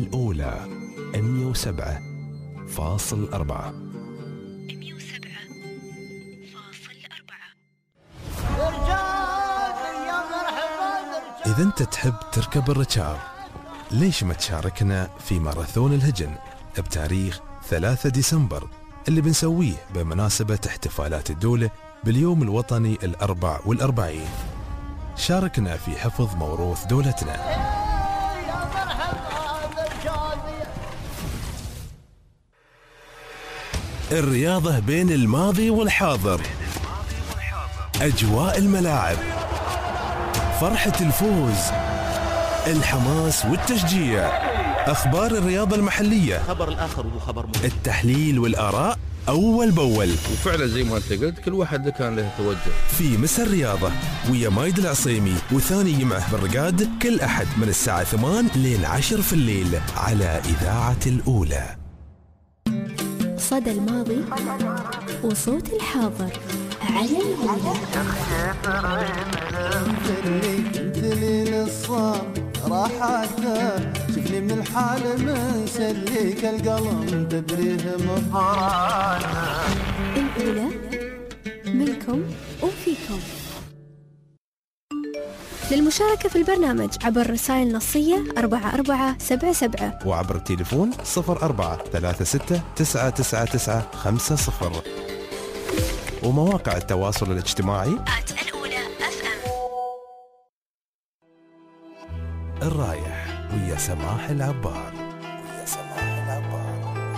الأولى مئة وسبعة فاصل أربعة. إذا أنت تحب تركب الركاب، ليش ما تشاركنا في ماراثون الهجن بتاريخ ثلاثة ديسمبر اللي بنسويه بمناسبة احتفالات الدولة باليوم الوطني الأربع والأربعين. شاركنا في حفظ موروث دولتنا. الرياضة بين الماضي والحاضر، أجواء الملاعب، فرحة الفوز، الحماس والتشجيع، أخبار الرياضة المحلية،
خبر الآخر وهو خبر مهم،
التحليل والآراء أول بأول.
وفعلا زي ما أنت قلت كل واحد كان له توجه.
في مسا الرياضة ويا مايد العصيمي وثاني يمعه بالرقاد كل أحد من الساعة ثمان لين عشر في الليل على إذاعة الأولى.
صدى الماضي وصوت الحاضر على الأولى.
راحته شفني من الحال من سليك القلم تبريه مفرانا.
الأولى منكم وفيكم. للمشاركة في البرنامج عبر رسائل نصية أربعة أربعة سبعة سبعة
وعبر التليفون صفر أربعة ثلاثة ستة تسعة تسعة تسعة خمسة صفر ومواقع التواصل الاجتماعي
الأولى أف أم.
الرايح ويا سماح العبار. ويا سماح العبار.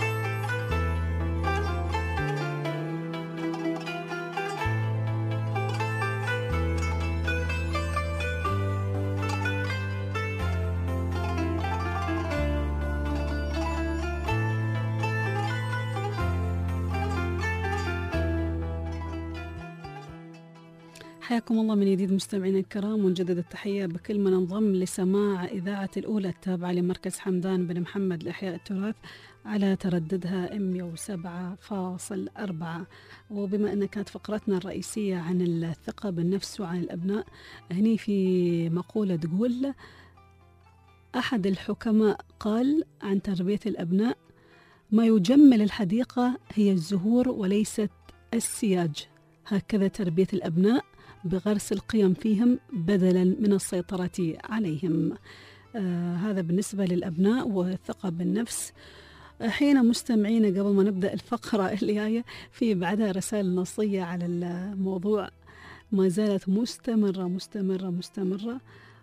حياكم الله من جديد مستمعينا الكرام، ونجدد التحية بكل من انضم لسماع إذاعة الأولى التابعة لمركز حمدان بن محمد لإحياء التراث على ترددها مئة وسبعة فاصل أربعة. وبما أن كانت فقرتنا الرئيسية عن الثقة بالنفس وعن الأبناء، هني في مقولة تقول: أحد الحكماء قال عن تربية الأبناء: ما يجمل الحديقة هي الزهور وليست السياج. هكذا تربية الأبناء بغرس القيم فيهم بدلا من السيطرة عليهم. آه هذا بالنسبة للأبناء والثقة بالنفس. حين مستمعين قبل ما نبدأ الفقرة اللي جاية في بعدها رسائل نصية على الموضوع ما زالت مستمرة مستمرة مستمرة،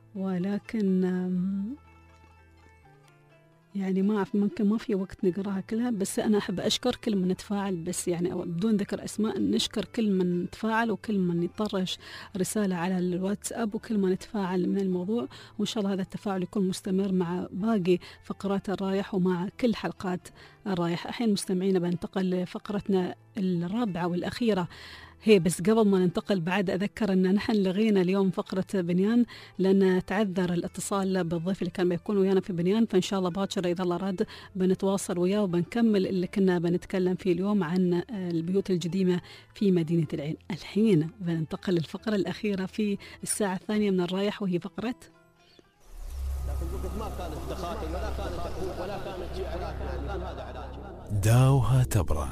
ولكن يعني ما أعرف ممكن ما في وقت نقراها كلها، بس أنا أحب أشكر كل من تفاعل، بس يعني بدون ذكر أسماء، نشكر كل من تفاعل وكل من يطرش رسالة على الواتساب وكل من يتفاعل من الموضوع، وإن شاء الله هذا التفاعل يكون مستمر مع باقي فقرات الرايح ومع كل حلقات الرايح. الحين مستمعين بننتقل لفقرتنا الرابعة والأخيرة هي، بس قبل ما ننتقل بعد أذكر أن نحن لغينا اليوم فقرة بنيان لأن تعذر الاتصال بالضيف اللي كان بيكون ويانا في بنيان، فإن شاء الله باكر إذا الله راد بنتواصل وياه وبنكمل اللي كنا بنتكلم فيه اليوم عن البيوت القديمة في مدينة العين. الحين بننتقل للفقرة الأخيرة في الساعة الثانية من الرايح، وهي فقرة
ما كانت تخاطب ولا كانت تحوق ولا كانت شيء علاج، كان هذا علاج.
داوها تبرى.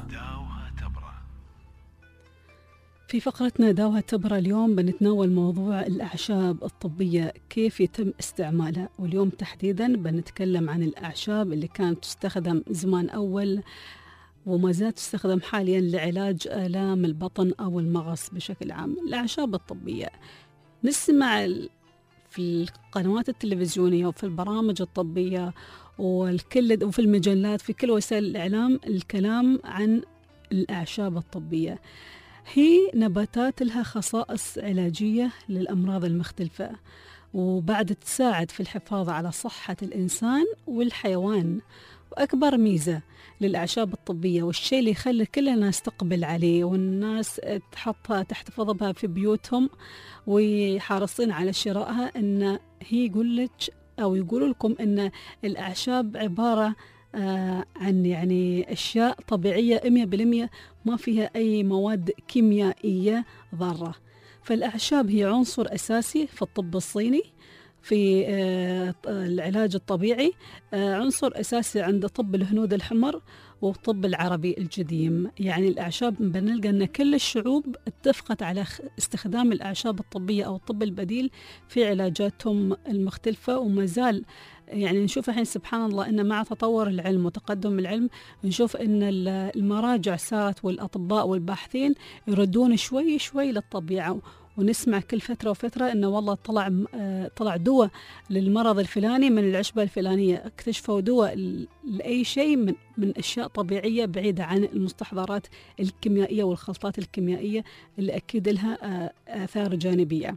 في فقرتنا داوها تبرى اليوم بنتناول موضوع الأعشاب الطبية كيف يتم استعمالها، واليوم تحديدا بنتكلم عن الأعشاب اللي كانت تستخدم زمان أول وما زالت تستخدم حاليا لعلاج آلام البطن أو المغص بشكل عام. الأعشاب الطبية نسمع في القنوات التلفزيونية وفي البرامج الطبية والكل وفي المجلات في كل وسائل الإعلام الكلام عن الأعشاب الطبية. هي نباتات لها خصائص علاجية للأمراض المختلفة، وبعد تساعد في الحفاظ على صحة الإنسان والحيوان. وأكبر ميزة للأعشاب الطبية والشيء اللي يخلي كل الناس تقبل عليه والناس تحطها تحتفظ بها في بيوتهم وحارصين على شرائها، إن هي يقول لك أو يقولوا لكم إن الأعشاب عبارة آه عن يعني أشياء طبيعية مية بالمية ما فيها أي مواد كيميائية ضارة. فالأعشاب هي عنصر أساسي في الطب الصيني، في العلاج الطبيعي، عنصر أساسي عند طب الهنود الحمر والطب العربي القديم. يعني الأعشاب بنلقى أن كل الشعوب اتفقت على استخدام الأعشاب الطبية أو الطب البديل في علاجاتهم المختلفة، وما زال يعني نشوف الحين سبحان الله أن مع تطور العلم وتقدم العلم نشوف أن المراجع صارت والأطباء والباحثين يردون شوي شوي للطبيعة، ونسمع كل فترة وفترة أنه والله طلع طلع دواء للمرض الفلاني من العشبة الفلانية، اكتشفوا دواء لأي شيء من من أشياء طبيعية بعيدة عن المستحضرات الكيميائية والخلطات الكيميائية اللي أكيد لها آثار جانبية.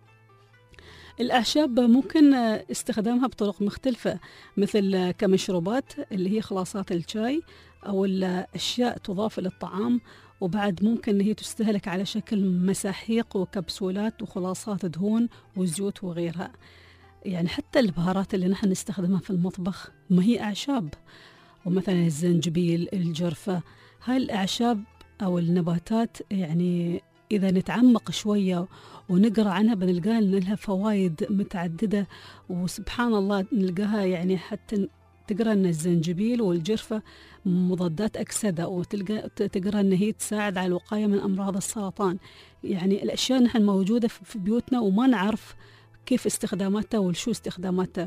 الأعشاب ممكن استخدامها بطرق مختلفة، مثل كمشروبات اللي هي خلاصات الشاي أو الأشياء تضاف للطعام، وبعد ممكن هي تستهلك على شكل مساحيق وكبسولات وخلاصات دهون وزيوت وغيرها. يعني حتى البهارات اللي نحن نستخدمها في المطبخ ما هي أعشاب، ومثلا الزنجبيل، الجرفة، هاي الأعشاب أو النباتات يعني إذا نتعمق شوية ونقرأ عنها بنلقاها إن لها فوائد متعددة، وسبحان الله نلقاها يعني حتى تقرأ أن الزنجبيل والجرفة مضادات أكسدة، وتلقى تقرأ أن هي تساعد على الوقاية من أمراض السرطان. يعني الأشياء نحن موجودة في بيوتنا وما نعرف كيف استخداماتها والشو استخداماتها.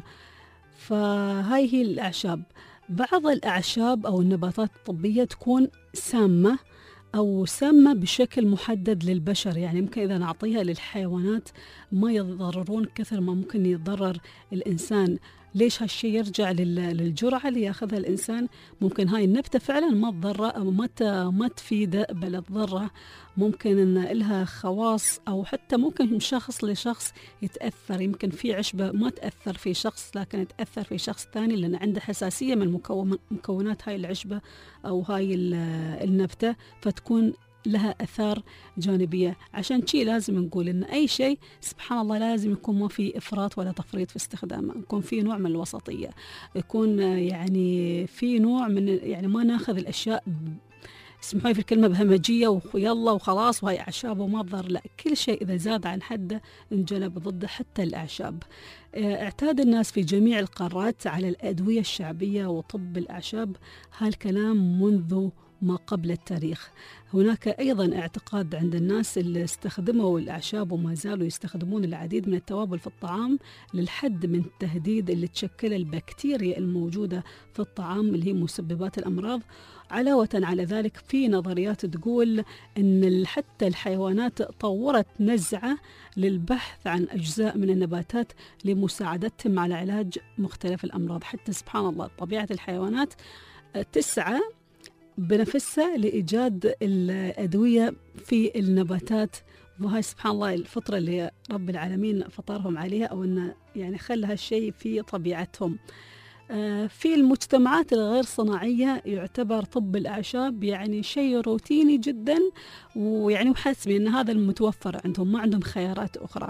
فهاي هي الأعشاب. بعض الأعشاب أو النباتات الطبية تكون سامة أو سامة بشكل محدد للبشر، يعني ممكن إذا نعطيها للحيوانات ما يضررون كثر ما ممكن يتضرر الإنسان. ليش هالشيء؟ يرجع للجرعة اللي ياخذها الإنسان. ممكن هاي النبتة فعلا ما تضره أو ما ما تفيده بل تضره، ممكن إن لها خواص، أو حتى ممكن من شخص لشخص يتأثر. يمكن في عشبة ما تأثر في شخص لكن تأثر في شخص ثاني لأن عنده حساسية من مكونات هاي العشبة أو هاي النبتة، فتكون لها أثار جانبية. عشان شيء لازم نقول إن أي شيء سبحان الله لازم يكون ما في إفراط ولا تفريط في استخدامه، يكون في نوع من الوسطية، يكون يعني في نوع من يعني ما ناخذ الأشياء اسمحوا لي في الكلمة بهمجية ويلا وخلاص وهي أعشاب وما تضر. لا، كل شيء إذا زاد عن حده انجلب ضده، حتى الأعشاب. اعتاد الناس في جميع القارات على الأدوية الشعبية وطب الأعشاب، هالكلام منذ ما قبل التاريخ. هناك أيضا اعتقاد عند الناس اللي استخدموا الأعشاب وما زالوا يستخدمون العديد من التوابل في الطعام للحد من التهديد اللي تشكل البكتيريا الموجودة في الطعام اللي هي مسببات الأمراض. علاوة على ذلك في نظريات تقول أن حتى الحيوانات طورت نزعة للبحث عن أجزاء من النباتات لمساعدتهم على علاج مختلف الأمراض. حتى سبحان الله طبيعة الحيوانات تسعى بنفسها لإيجاد الأدوية في النباتات، وهاي سبحان الله الفطرة اللي رب العالمين فطرهم عليها، أو أن يعني خلى هالشيء في طبيعتهم. في المجتمعات الغير صناعية يعتبر طب الأعشاب يعني شيء روتيني جدا، ويعني وحسبي أن هذا المتوفر عندهم، ما عندهم خيارات أخرى.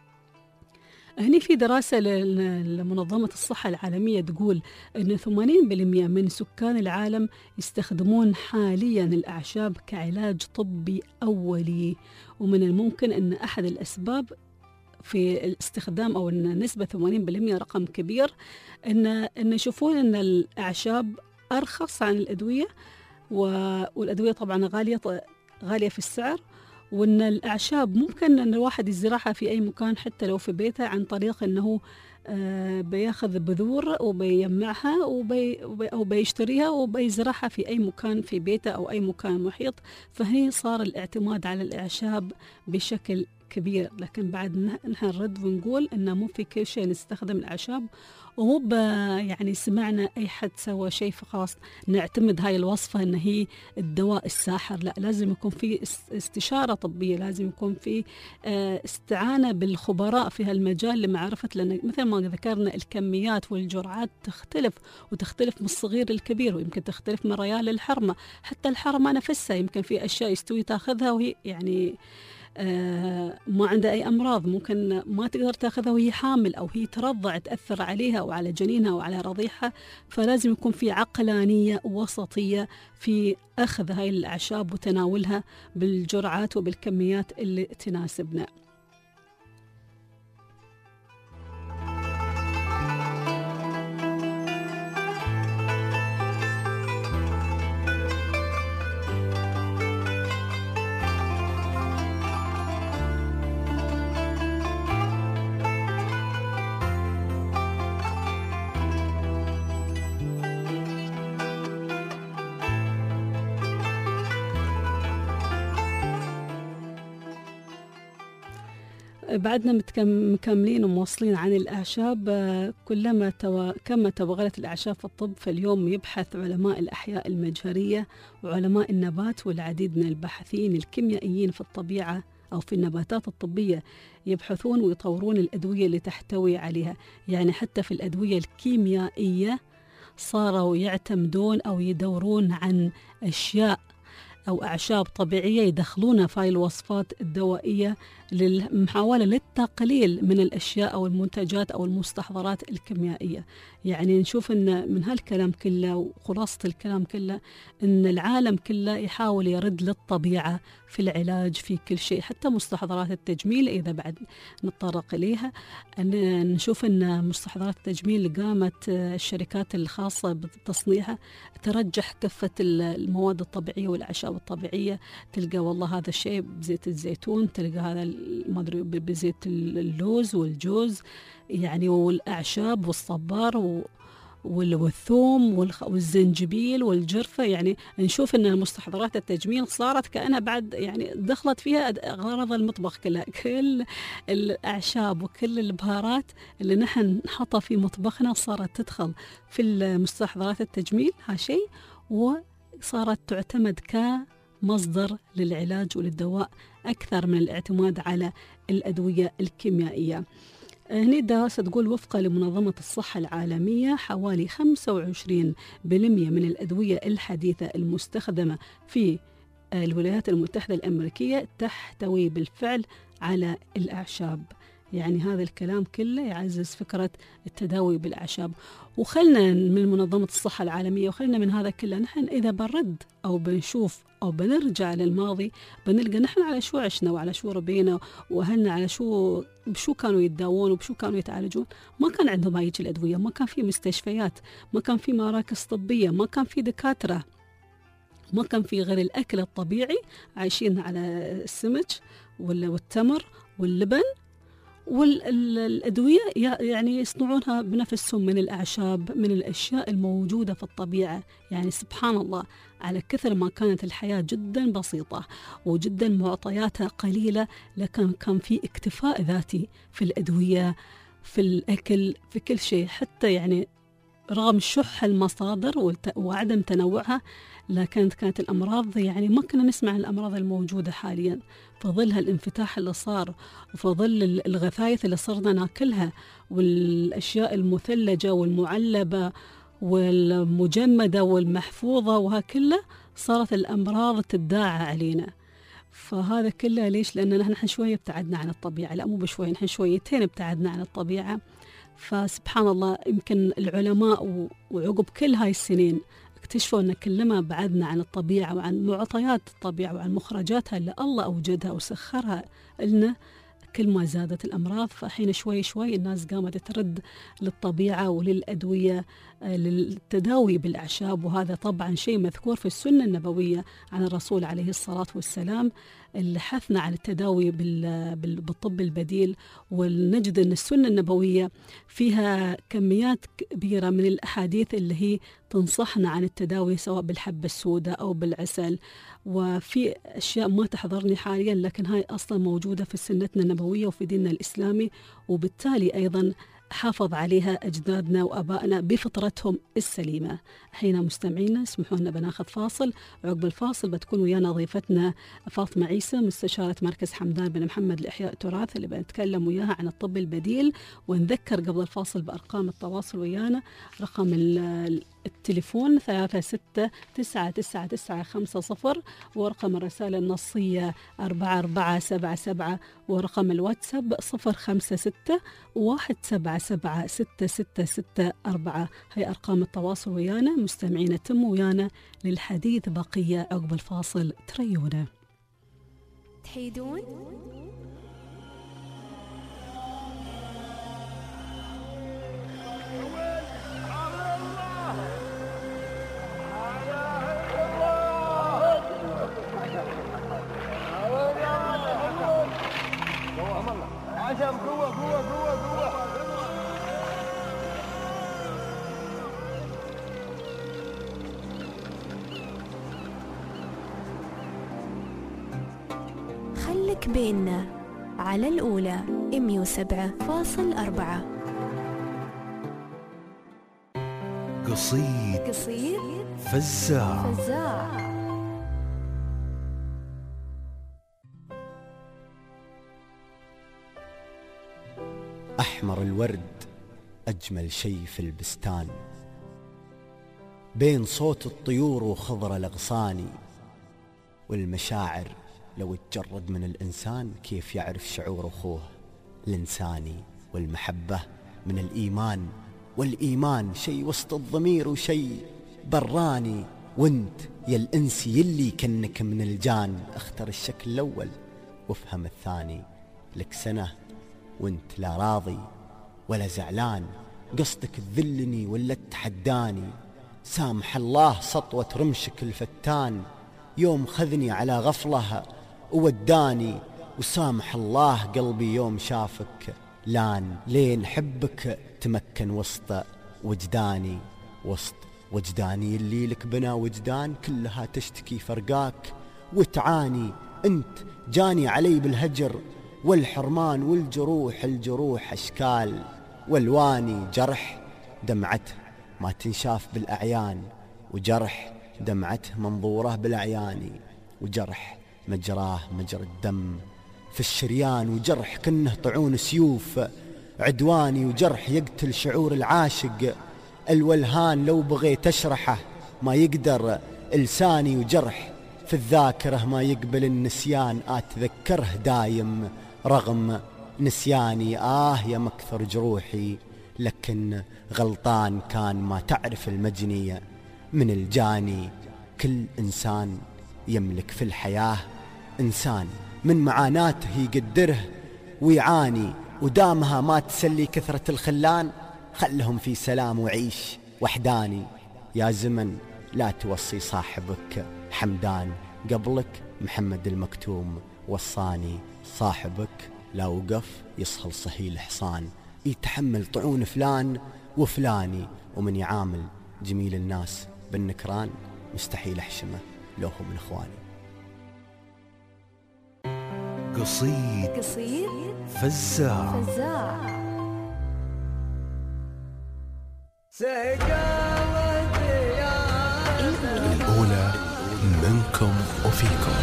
هني في دراسة لمنظمة الصحة العالمية تقول أن ثمانين بالمئة من سكان العالم يستخدمون حاليا الأعشاب كعلاج طبي أولي، ومن الممكن أن أحد الأسباب في الاستخدام أو أن نسبة ثمانين بالمئة رقم كبير أن أن يشوفون أن الأعشاب أرخص عن الأدوية، والأدوية طبعا غالية غالية في السعر، وأن الأعشاب ممكن أن الواحد يزرعها في أي مكان حتى لو في بيته عن طريق أنه آه بياخذ بذور وبيجمعها وبي أو بيشتريها وبيزرعها في أي مكان في بيته أو أي مكان محيط. فهي صار الاعتماد على الأعشاب بشكل كبير. لكن بعد نحن نرد ونقول أنه مو في كل شيء نستخدم الأعشاب، ومو يعني سمعنا أي حد سوى شيء فخلاص نعتمد هاي الوصفة أن هي الدواء الساحر. لا، لازم يكون في استشارة طبية، لازم يكون في استعانة بالخبراء في هالمجال لمعرفة، لأن مثل ما ذكرنا الكميات والجرعات تختلف، وتختلف من الصغير للكبير، ويمكن تختلف من ريال للحرمة. حتى الحرمة نفسها يمكن في أشياء يستوي تاخذها وهي يعني آه ما عندها أي أمراض، ممكن ما تقدر تأخذها وهي حامل أو هي ترضع تأثر عليها أو على جنينها أو على رضيعها. فلازم يكون في عقلانية وسطية في أخذ هاي الأعشاب وتناولها بالجرعات وبالكميات اللي تناسبنا. بعدنا متكم- مكملين ومواصلين عن الأعشاب. آه، كلما تو... كما توغلت الأعشاب في الطب، فاليوم يبحث علماء الأحياء المجهرية وعلماء النبات والعديد من الباحثين الكيميائيين في الطبيعة أو في النباتات الطبية يبحثون ويطورون الأدوية اللي تحتوي عليها. يعني حتى في الأدوية الكيميائية صاروا يعتمدون أو يدورون عن أشياء أو أعشاب طبيعية يدخلونها في الوصفات الدوائية للمحاولة للتقليل من الأشياء أو المنتجات أو المستحضرات الكيميائية. يعني نشوف أن من هالكلام كله وخلاصة الكلام كله أن العالم كله يحاول يرد للطبيعة في العلاج في كل شيء، حتى مستحضرات التجميل إذا بعد نتطرق إليها. أن نشوف أن مستحضرات التجميل اللي قامت الشركات الخاصة بتصنيعها ترجح كفة المواد الطبيعية والأعشاب الطبيعية. تلقى والله هذا الشيء بزيت الزيتون، تلقى هذا ما أدري بزيت اللوز والجوز، يعني والأعشاب والصبار والثوم والزنجبيل والجرفة. يعني نشوف أن مستحضرات التجميل صارت كأنها بعد يعني دخلت فيها أغراض المطبخ كلها، كل الأعشاب وكل البهارات اللي نحن نحطها في مطبخنا صارت تدخل في المستحضرات التجميل هالشيء، وصارت تعتمد كمصدر للعلاج وللدواء أكثر من الاعتماد على الأدوية الكيميائية. هني دراسة تقول وفقا لمنظمة الصحة العالمية حوالي خمسة وعشرين بالمئة من الأدوية الحديثة المستخدمة في الولايات المتحدة الأمريكية تحتوي بالفعل على الأعشاب. يعني هذا الكلام كله يعزز فكرة التداوي بالأعشاب. وخلنا من منظمة الصحة العالمية وخلنا من هذا كله، نحن إذا برد أو بنشوف أو بنرجع للماضي بنلقى نحن على شو عشنا وعلى شو ربينا وأهلنا على شو بشو كانوا يتداوون وبشو كانوا يتعالجون. ما كان عندهم هاي الأدوية، ما كان في مستشفيات، ما كان في مراكز طبية، ما كان في دكاترة، ما كان في غير الأكل الطبيعي، عايشين على السمك والتمر واللبن والأدوية يعني يصنعونها بنفسهم من الأعشاب، من الأشياء الموجودة في الطبيعة. يعني سبحان الله، على كثر ما كانت الحياة جدا بسيطة وجدا معطياتها قليلة، لكن كان في اكتفاء ذاتي في الأدوية، في الأكل، في كل شيء. حتى يعني رغم شح المصادر وعدم تنوعها، لكن كانت الأمراض يعني ما كنا نسمع عن الأمراض الموجودة حاليا في ظل الانفتاح اللي صار، وفي ظل الغثايث اللي صرنا ناكلها، والأشياء المثلجة والمعلبة والمجمدة والمحفوظة، وها كلها صارت الأمراض تداعى علينا. فهذا كله ليش؟ لأن نحن شوية ابتعدنا عن الطبيعة. لا مو بشوية، نحن شويتين ابتعدنا عن الطبيعة. فسبحان الله، يمكن العلماء وعقب كل هاي السنين اكتشفوا أن كلما بعدنا عن الطبيعة وعن معطيات الطبيعة وعن مخرجاتها اللي الله أوجدها وسخرها لنا، كل ما زادت الأمراض. فحين شوي شوي الناس قامت ترد للطبيعة وللأدوية للتداوي بالأعشاب. وهذا طبعا شيء مذكور في السنة النبوية عن الرسول عليه الصلاة والسلام، اللي حثنا عن التداوي بالطب البديل. ونجد أن السنة النبوية فيها كميات كبيرة من الأحاديث اللي هي تنصحنا عن التداوي سواء بالحبة السوداء أو بالعسل. وفي أشياء ما تحضرني حاليا، لكن هاي أصلا موجودة في سنتنا النبوية وفي ديننا الإسلامي، وبالتالي أيضا حافظ عليها أجدادنا وأبائنا بفطرتهم السليمة. حين مستمعينا اسمحوا لنا بناخذ فاصل، عقب الفاصل بتكون ويانا ضيفتنا فاطمة عيسى مستشارة مركز حمدان بن محمد لإحياء التراث، اللي بنتكلم وياها عن الطب البديل. ونذكر قبل الفاصل بأرقام التواصل ويانا، رقم التليفون ثلاثة ستة تسعة تسعة تسعة خمسة صفر، ورقم الرسالة النصية أربعة أربعة سبعة سبعة، ورقم الواتساب صفر خمسة ستة واحد سبعة سبعة ستة ستة ستة أربعة. هي أرقام التواصل ويانا. مستمعين تم ويانا للحديث بقية عقب الفاصل، تريونا.
تحيدون
عشان قوة قوة قوة قوة.
خلك بيننا على الأولى مية وسبعة فاصل أربعة.
قصيد
قصيد
فزاع
فزاع.
أحمر الورد أجمل شي في البستان، بين صوت الطيور وخضر الأغصان، والمشاعر لو تجرد من الإنسان كيف يعرف شعور أخوه الإنساني، والمحبة من الإيمان، والإيمان شي وسط الضمير وشي براني، وانت يا الإنسي يلي كنك من الجان، اختر الشكل الأول وافهم الثاني، لك سنة وانت لا راضي ولا زعلان، قصدك تذلني ولا تحداني، سامح الله سطوة رمشك الفتان، يوم خذني على غفلة ووداني، وسامح الله قلبي يوم شافك لان، لين حبك تمكن وسط وجداني، وسط وجداني اللي لك بنا وجدان، كلها تشتكي فرقاك وتعاني، انت جاني علي بالهجر والحرمان، والجروح الجروح أشكال والواني، جرح دمعته ما تنشاف بالأعيان، وجرح دمعته منظوره بالأعيان، وجرح مجراه مجرى الدم في الشريان، وجرح كنه طعون سيوف عدواني، وجرح يقتل شعور العاشق الولهان، لو بغيت أشرحه ما يقدر لساني، وجرح في الذاكرة ما يقبل النسيان، أتذكره دايم رغم نسياني، آه يا مكثر جروحي لكن غلطان كان، ما تعرف المجني من الجاني، كل إنسان يملك في الحياة إنسان من معاناته يقدره ويعاني، ودامها ما تسلي كثرة الخلان، خلهم في سلام وعيش وحداني، يا زمن لا توصي صاحبك حمدان، قبلك محمد المكتوم وصاني، صاحبك لا وقف يصهل صهيل حصان، يتحمل طعون فلان وفلاني، ومن يعامل جميل الناس بالنكران مستحيل أحشمه لو هو من إخواني.
قصيد
قصيد
فزاع
فزاع.
الأولى منكم وفيكم.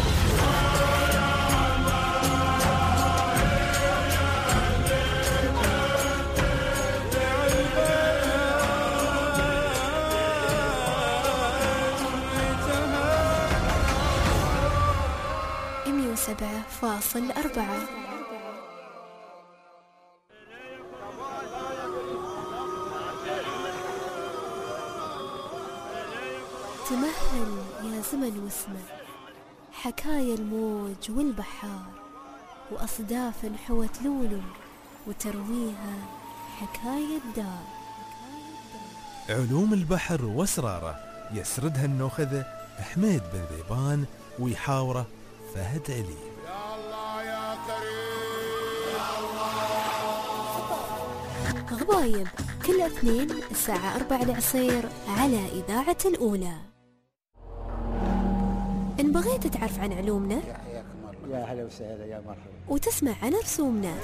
مية وسبعة فاصل أربعة. تمهل يا زمن واسمع حكايا الموج والبحار، وأصداف حوت لولو وترويها حكاية دار.
علوم البحر واسراره يسردها النوخذة حميد بن ذيبان، ويحاوره فهد علي.
غبايب كل اثنين الساعة أربعة العصير على إذاعة الأولى. إن بغيت تعرف عن علومنا
يا هلا وسهلا يا مرحبا،
وتسمع عن رسومنا،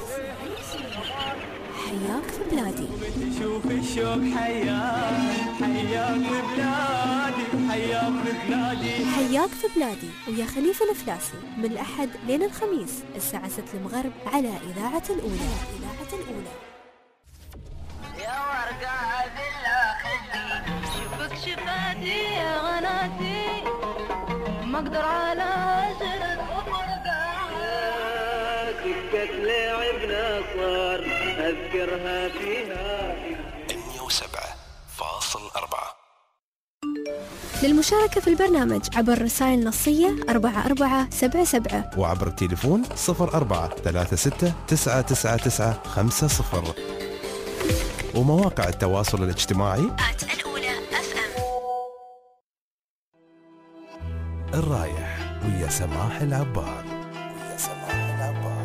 حياك في بلادي.
شوف الشوق حياك حياك في بلادي، حياك في بلادي،
حياك في بلادي ويا خليفة الفلاسي، من الأحد لين الخميس الساعة ستة المغرب على إذاعة الأولى. إذاعة الأولى.
يا ورقة بالله خلي شوفك شفاتي يا غناتي، ما اقدر على هجرة وفرقة، سكة لعبنا صار اذكرها فيها.
مية وسبعة فاصل أربعة.
للمشاركة في البرنامج عبر رسائل نصية أربعة أربعة سبعة سبعة،
وعبر التليفون صفر أربعة ثلاثة ستة تسعة تسعة تسعة خمسة صفر، ومواقع التواصل الاجتماعي
الأولى أف أم.
الرايح ويا سماح العبار. ويا سماح العبار.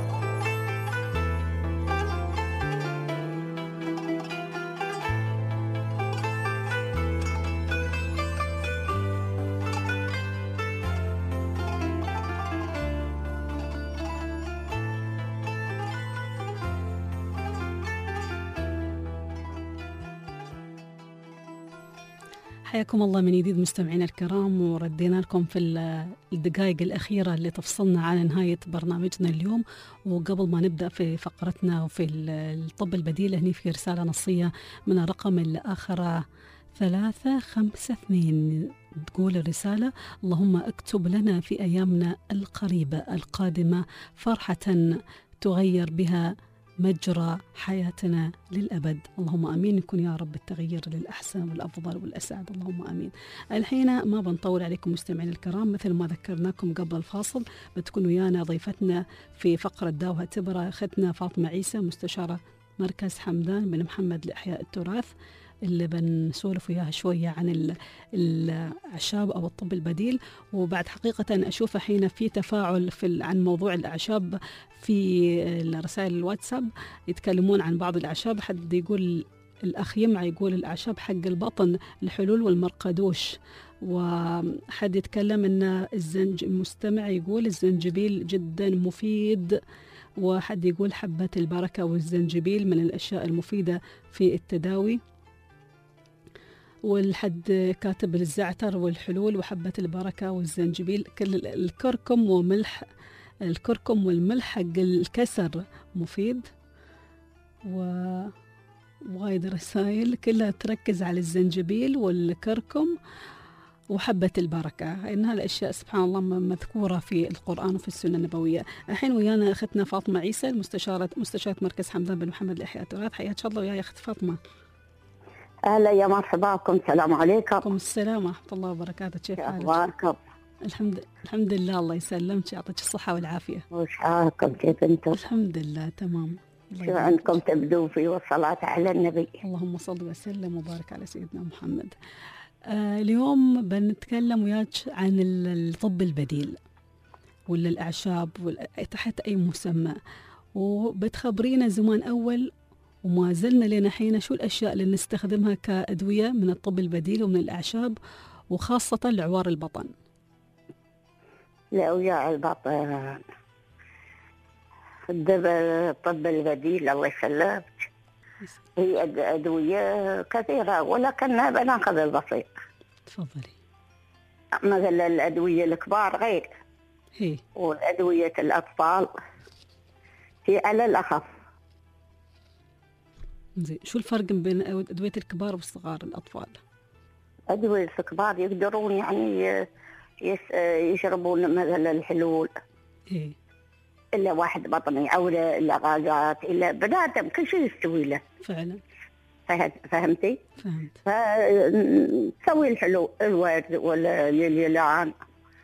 حياكم الله من جديد مستمعينا الكرام، وردينا لكم في الدقائق الأخيرة اللي تفصلنا على نهاية برنامجنا اليوم. وقبل ما نبدأ في فقرتنا وفي الطب البديل، هني في رسالة نصية من الرقم الآخر ثلاثة خمسة اثنين، تقول الرسالة: اللهم اكتب لنا في أيامنا القريبة القادمة فرحة تغير بها مجرى حياتنا للأبد. اللهم آمين. يكون يا رب التغيير للأحسن والأفضل والأسعد، اللهم آمين. الحين ما بنطول عليكم مستمعين الكرام، مثل ما ذكرناكم قبل الفاصل بتكون ويانا ضيفتنا في فقرة داوها تبرة أختنا فاطمة عيسى، مستشارة مركز حمدان بن محمد لإحياء التراث، اللي بنسولف وياها شوية عن الأعشاب أو الطب البديل. وبعد حقيقة أشوف حين في تفاعل في عن موضوع الأعشاب في رسائل الواتساب، يتكلمون عن بعض الأعشاب. حد يقول الأخ يمع يقول الأعشاب حق البطن الحلول والمرقدوش، وحد يتكلم أن الزنج المستمع يقول الزنجبيل جدا مفيد، وحد يقول حبة البركة والزنجبيل من الأشياء المفيدة في التداوي، والحد كاتب الزعتر والحلول وحبة البركة والزنجبيل كل الكركم وملح الكركم والملح حق الكسر مفيد. ووايد رسائل كلها تركز على الزنجبيل والكركم وحبة البركة، إنها الأشياء سبحان الله مذكورة في القرآن وفي السنة النبوية. الحين ويانا أختنا فاطمة عيسى، المستشارة مستشارة مركز حمدان بن محمد لإحياء التراث. حياك الله ويا أخت فاطمة.
أهلا يا مرحبا بكم، السلام عليكم.
وعليكم السلام ورحمة الله وبركاته. كيف حالك؟
أخباركم؟
الحمد الحمد لله، الله يسلمك، يعطيك الصحة والعافية.
وش حالكم؟ كيف أنتم؟
الحمد لله تمام.
شو عندكم تبدو في والصلاة على النبي؟
اللهم صل وسلم وبارك على سيدنا محمد. آه اليوم بنتكلم وياك عن الطب البديل ولا الأعشاب تحت أي مسمى، وبتخبرينا زمان أول وما زلنا لنا حين شو الأشياء اللي نستخدمها كأدوية من الطب البديل ومن الأعشاب، وخاصة لعوار البطن.
لأوجاع البطن الطب البديل الله يسلمك هي أدوية كثيرة، ولكننا بناخذ البسيط.
تفضلي.
مثل الأدوية الكبار غير،
هي
والأدوية الأطفال هي على الأخف.
زين، شو الفرق بين أدوية الكبار والصغار الأطفال؟
أدوية الكبار يقدرون يعني يشربون مثلا الحلول،
إيه؟
إلا واحد بطني أولا، إلا غازات، إلا بنادم كل شيء يستوي له.
فعلا.
فهمتي؟
فهمت.
فتسوي الحلول الورد واليلان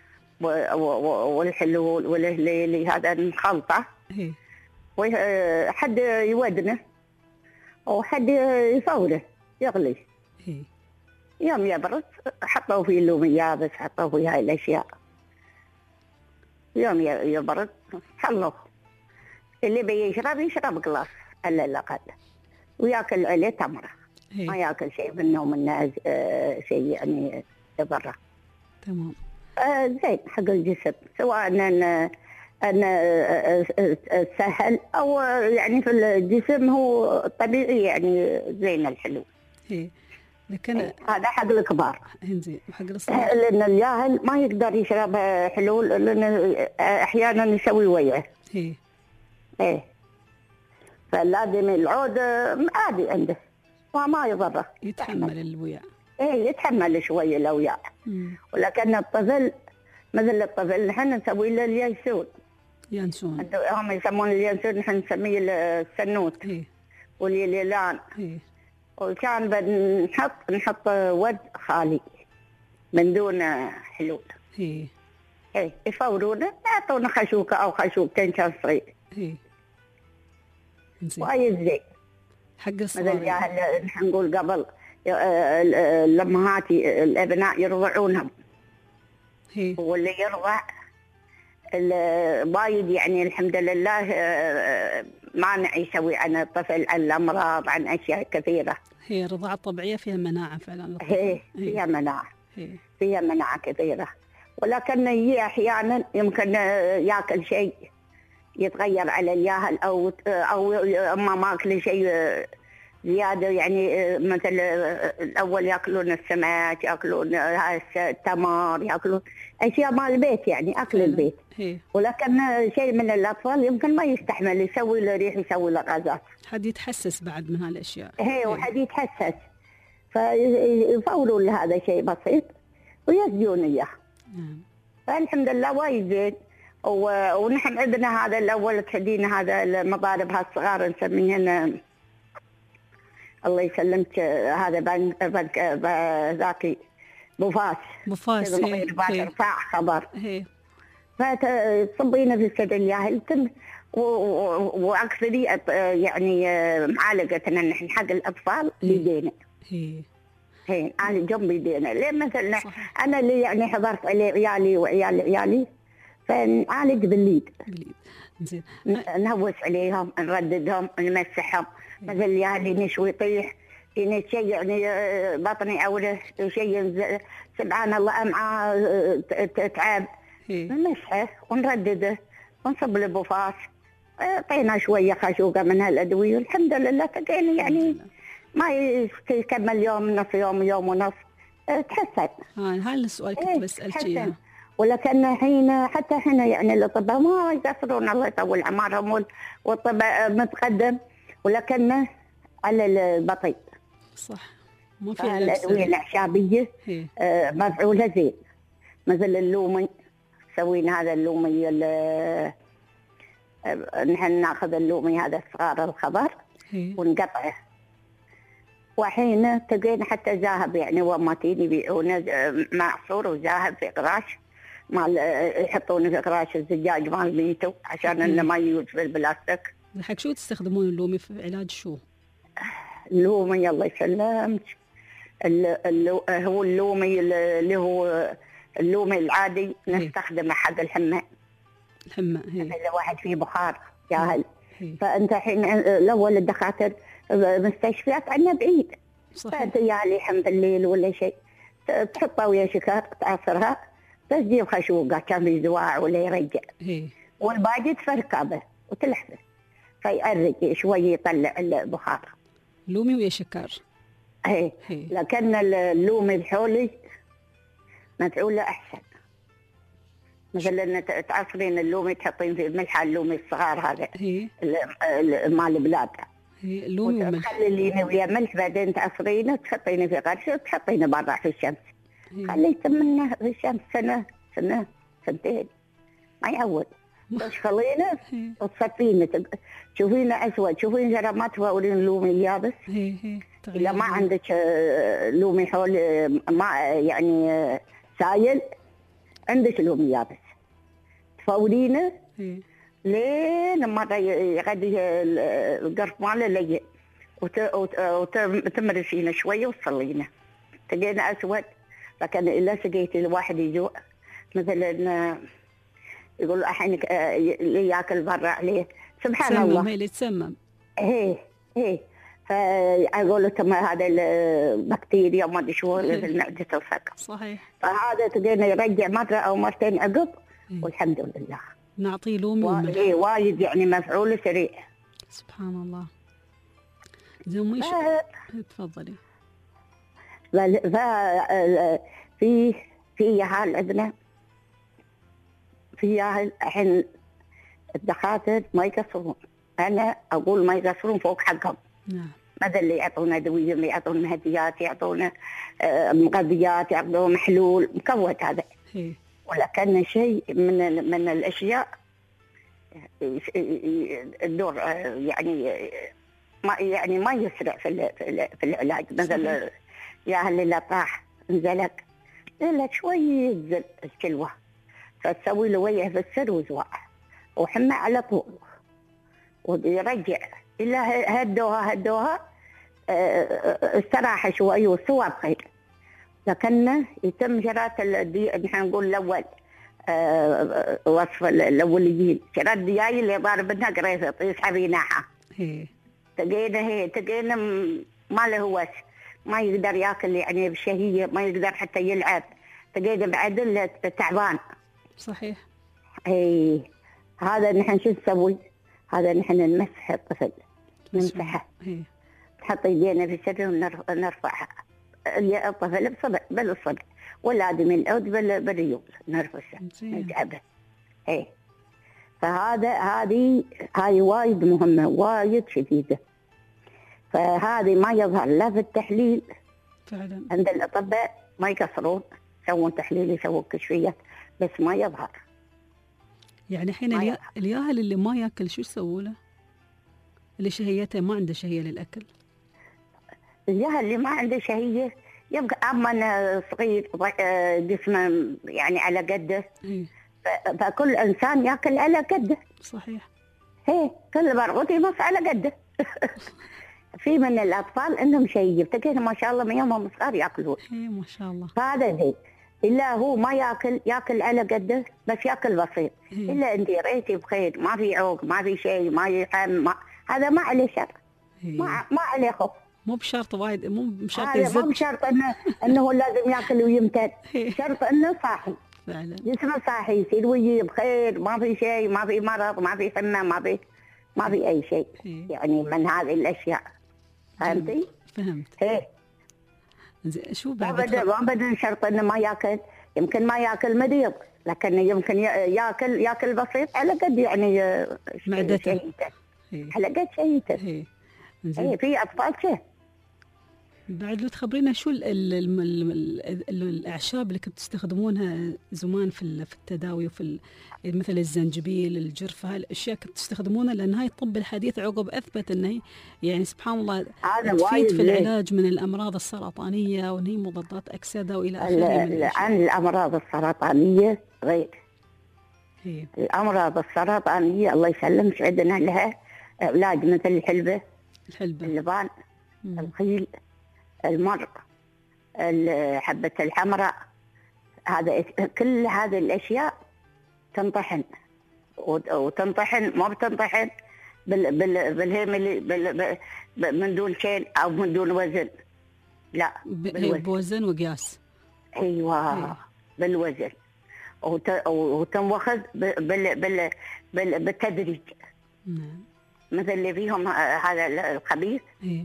والحلول والهليلي، هذا نخلطه.
إيه؟
وحد يودنه وحد يفوره يغلي.
إيه؟
يوم يبرد حطوا فيه اللوم يابس، حطوا فيه هاي الأشياء. يوم يبرد حلوه، اللي بيشرب يشرب قلاص على الأقل، وياكل عليه تمرة.
هي.
ما ياكل شيء منه من آه شيء يعني برا.
تمام.
آه زين حق الجسم، سواء أن أن سهل أو يعني في الجسم هو طبيعي، يعني زين الحلو.
هي. لكن
هذا حق الكبار.
زين، وحق الصغار
لأن الجاهل ما يقدر يشرب حلول، لأن أحيانا يسوي وياه.
هي.
إيه. فلازم العود عادي عنده وما يضره،
يتحمل الوياء.
إيه يتحمل شوية الوياء. ولكن الطفل مثل الطفل نحن نسوي له اليانسون.
يانسون.
هم يسمون اليانسون، نحن نسميه السنوت.
هي.
واليلان.
هي.
وكان بنحط نحط ود خالي من دون حلول.
هي.
ايه يفورونه، يعطونا خشوكه او خشوكتين كان صغير.
هي.
وايد زين
حق الصغار.
مثل جاهل نحن نقول قبل الامهات الابناء يرضعونهم.
هي.
واللي يرضع وايد يعني الحمد لله مانع يسوي عن الطفل، عن الامراض، عن اشياء كثيره.
هي الرضاعه الطبيعيه فيها مناعه فعلا.
هي فيها مناعه.
هي.
فيها مناعه كثيره، ولكن هي احيانا يمكن ياكل شيء يتغير على الياهل، او او اما ما اكل شيء زياده يعني مثل الاول ياكلون السمك، ياكلون التمر، ياكلون اشياء مال البيت يعني اكل البيت.
هي.
ولكن شيء من الاطفال يمكن ما يستحمل، يسوي له ريح، يسوي له غازات.
حد يتحسس بعد من هالاشياء.
هي وحد يتحسس، فيفوروا له هذا شيء بسيط ويسجون اياه. فالحمد لله وايد زين. ونحن عندنا هذا الاول تحدينا هذا المضارب هالصغار نسميهن الله يسلمك، هذا بنك بنك ذاكي بوفاس
بوفاس هي
ارفع خبر
هي.
فتصبينا في السد الياهل واكثرية يعني معالجتنا نحن حق الاطفال بيدينا.
هي
هي انا جنب يدينا ليه مثلا انا اللي يعني حضرت عليه عيالي وعيال عيالي فنعالج بالليد.
بالليد زين.
نهوس عليهم، نرددهم، نمسحهم. مثل يالي نشوي طيح، يعني شيء يعني بطني اوله شيء سبحان الله امعاء تعب، نمسحه ونردده ونصب له بوفاس. اعطينا شويه خشوقه من هالادويه والحمد لله تقينا يعني ما يكمل يوم نص يوم يوم ونص تحسن.
ها هذا السؤال كنت بسالك اياه.
ولكن حين حتى احنا يعني الاطباء ما يقصرون الله يطول عمرهم والطب متقدم، ولكن على البطيء.
صح. ما في
الادويه الاعشابيه آه مفعوله زين، مثل اللومي سوينا هذا اللومي نحن ناخذ اللومي هذا الصغار الخضر ونقطعه، وحين تلقينا حتى ذاهب يعني وماتين يبيعونه معصور وذاهب في قراش مال يحطونه في قراش الزجاج مال ميتو عشان انه ما يوجد في البلاستيك.
حق شو تستخدمون اللومي في علاج شو؟
اللومي الله يسلمك هو اللومي اللي هو اللومي العادي نستخدمه حق الحمى.
الحمى هي.
إذا واحد فيه بخار جاهل. فأنت حين الأول الدكاترة مستشفيات عندنا بعيد.
صحيح.
فأنت يالي الحمد الليل ولا شيء تحطها ويا شكر تعصرها بس تجيب خشوقة كان في زواع ولا يرجع.
هي.
والباقي تفركه به وتلحفه فيأرج شوي يطلع البخار.
لومي ويا شكر.
هي. هي. لكن اللومي الحولي مفعوله أحسن. مثلا تعصرين اللومي تحطين في ملح اللومي الصغار هذا مال البلاد.
هي اللومي وملح.
تخلينه ويا ملح بعدين تعصرينه تحطينه في قرش وتحطينه برا في الشمس. خليه يتمنى في الشمس سنة سنة سنتين ما يعود. تشخلينه وتصفينه تشوفينه أسود، تشوفين جرامات تورين اللومي اليابس.
هي هي.
إذا ما عندك لومي حول ما يعني سايل عندك لومي يابس تفورينه لين مرة يغدي القرف ماله لين وتمرشينه شوية وتصلينه تلقينه أسود. لكن إلا سقيتي الواحد يجوع مثلا يقول الحين اللي ياكل برا عليه سبحان الله
هي اللي تسمم.
هي هي فأقول لكم هذا البكتيريا ما أدري شو اللي في المعدة الفقر.
صحيح.
فهذا تقدر يرجع مرة أو مرتين عقب والحمد لله.
نعطيه لومي وملح.
إيه وايد يعني مفعوله سريع.
سبحان الله. زين وش تفضلي.
ف في في ياهل عندنا في ياهل الحين الدكاترة ما يقصرون، أنا أقول ما يقصرون فوق حقهم.
نعم.
مثل اللي يعطونا أدوية، اللي يعطونا هديات، يعطونا مغذيات، يعطونا محلول مكوت هذا.
هي.
ولكن شيء من من الأشياء الدور يعني ما يعني ما يسرع في في العلاج. مثل يا اللي لا طاح نزلك نزلك شوي ينزل الكلوة فتسوي له وياه في السر وزواع وحمى على طول ويرجع إلا هدوها هدوها استراحة شوي وسوى بخير. لكن يتم جرات الدي نحن نقول الأول أه وصف الأوليين جرات الدياي اللي ضاربنها قريفة يسحبي ناحة. تقينا هي تقينا ما له وش ما يقدر ياكل يعني بشهية، ما يقدر حتى يلعب، تقينا بعدل تعبان.
صحيح.
اي هذا نحن شو نسوي؟ هذا نحن نمسح الطفل نمسحه نحط يدينا في السر ونرفعها الطفل بصبع بالصدر والآدمي الأود بالريول نرفسه نجعبه. إيه فهذا هذه هاي وايد مهمة وايد شديدة. فهذه ما يظهر لا في التحليل
فعلا
عند الأطباء ما يقصرون يسوون تحليل يسوون كشفيات بس ما يظهر.
يعني حين اليا... الياهل اللي ما ياكل شو يسووا له؟ اللي شهيته ما عنده شهية للأكل.
الياهل اللي ما عنده شهية يبقى أما صغير جسمه يعني على قده.
إيه.
فكل إنسان يأكل على قده.
صحيح.
هي كل برغوث يمص على قده. في من الأطفال إنهم شيء يفتكرون ما شاء الله من يومهم صغار يأكلون.
إيه ما شاء الله.
هذا ذي إلا هو ما يأكل يأكل على قده بس يأكل بسيط.
إيه.
إلا أنت رأيتي بخير ما في عوق ما في شيء ما يحم ما هذا ما عليه شر.
إيه.
ما ما عليه خوف.
مو بشرط وايد مو بشرط
هذا
الزد.
مو بشرط إنه إنه لازم يأكل ويمتد. شرط إنه صاحي.
فعلا.
جسمه صاحي يصير ويجي بخير ما في شيء ما في مرض ما في حمى ما في ما في أي شيء.
إيه.
يعني من هذه الأشياء. فهمتي؟
فهمت.
إيه.
زين شو بعد؟
أبدا ما أبدا شرط إنه ما يأكل يمكن ما يأكل مريض لكن يمكن يأكل يأكل بسيط على قد يعني
معدته.
إيه. على قد شهيته.
إيه.
إيه في أطفال شيء.
بعد لو تخبرينا شو ال ال ال ال ال الأعشاب اللي كنتوا تستخدمونها زمان في في التداوي وفي مثل الزنجبيل الجرفة هالأشياء كنتوا تستخدمونها لأن هاي الطب الحديث عقب أثبت أن هي يعني سبحان الله تفيد في العلاج من الأمراض السرطانية وأن هي مضادات أكسدة وإلى آخره.
عن الأمراض السرطانية غير.
هي.
الأمراض السرطانية الله يسلمش عندنا لها علاج مثل الحلبة
الحلبة
اللبان الخيل المر حبة الحمراء هذا كل هذه الأشياء تنطحن وتنطحن ما بتنطحن بال بال بالهيملي بال من دون شيء أو من دون وزن لا
بوزن وقياس.
أيوة هي. بالوزن وتنوخذ بال بال بال بالتدريج.
نعم.
مثل اللي فيهم هذا الخبيث.
إيه.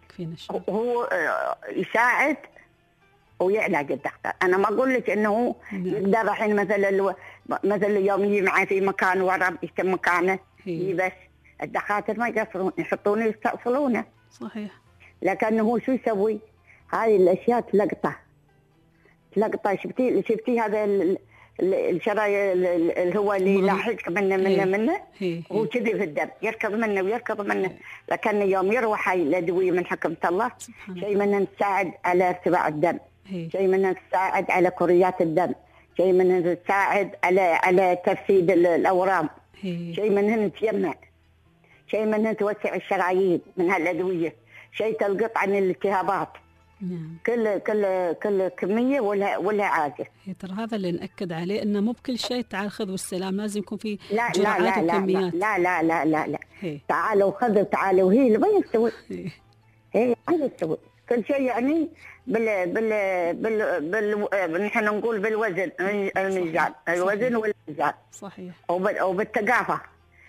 هو يساعد ويعلاج الدكتور. أنا ما أقول لك إنه يقدر الحين مثل الو... مثل اليوم يجي معي في مكان ورا يتم مكانه بس الدكاترة ما يقصرون يحطونه يستأصلونه.
صحيح.
لكنه هو شو يسوي؟ هذه الأشياء تلقطه تلقطه شفتي شفتي هذا الشرايين اللي هو اللي لاحق منه منه منه هو كذي في الدم يركض منه ويركض منه. لكن يوم يروح هاي الأدوية من حكمة الله شيء منها تساعد على ارتفاع الدم شيء منها تساعد على كريات الدم شيء منها تساعد على على تفسيد الأورام شيء منها تجمع شيء منها توسع الشرايين من هالأدوية شيء تلقط عن الالتهابات.
نعم.
كل كل كل كمية ولا ولا عادة.
ترى هذا اللي نأكد عليه إنه مو بكل شيء تعال خذ والسلام لازم يكون في
لا
جرعات
لا لا
وكميات.
لا لا لا لا لا
هي.
تعالوا خذوا تعالوا هي اللي ما يستوي. هي ما يستوي كل شيء يعني بال بال بال بال نحن نقول بالوزن الميزان الوزن والميزان.
صحيح.
وبالثقافة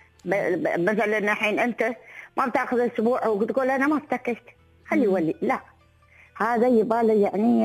مثلا الحين أنت ما بتأخذ أسبوع وتقول أنا ما افتكشت خلي يولي لا هذا يباله يعني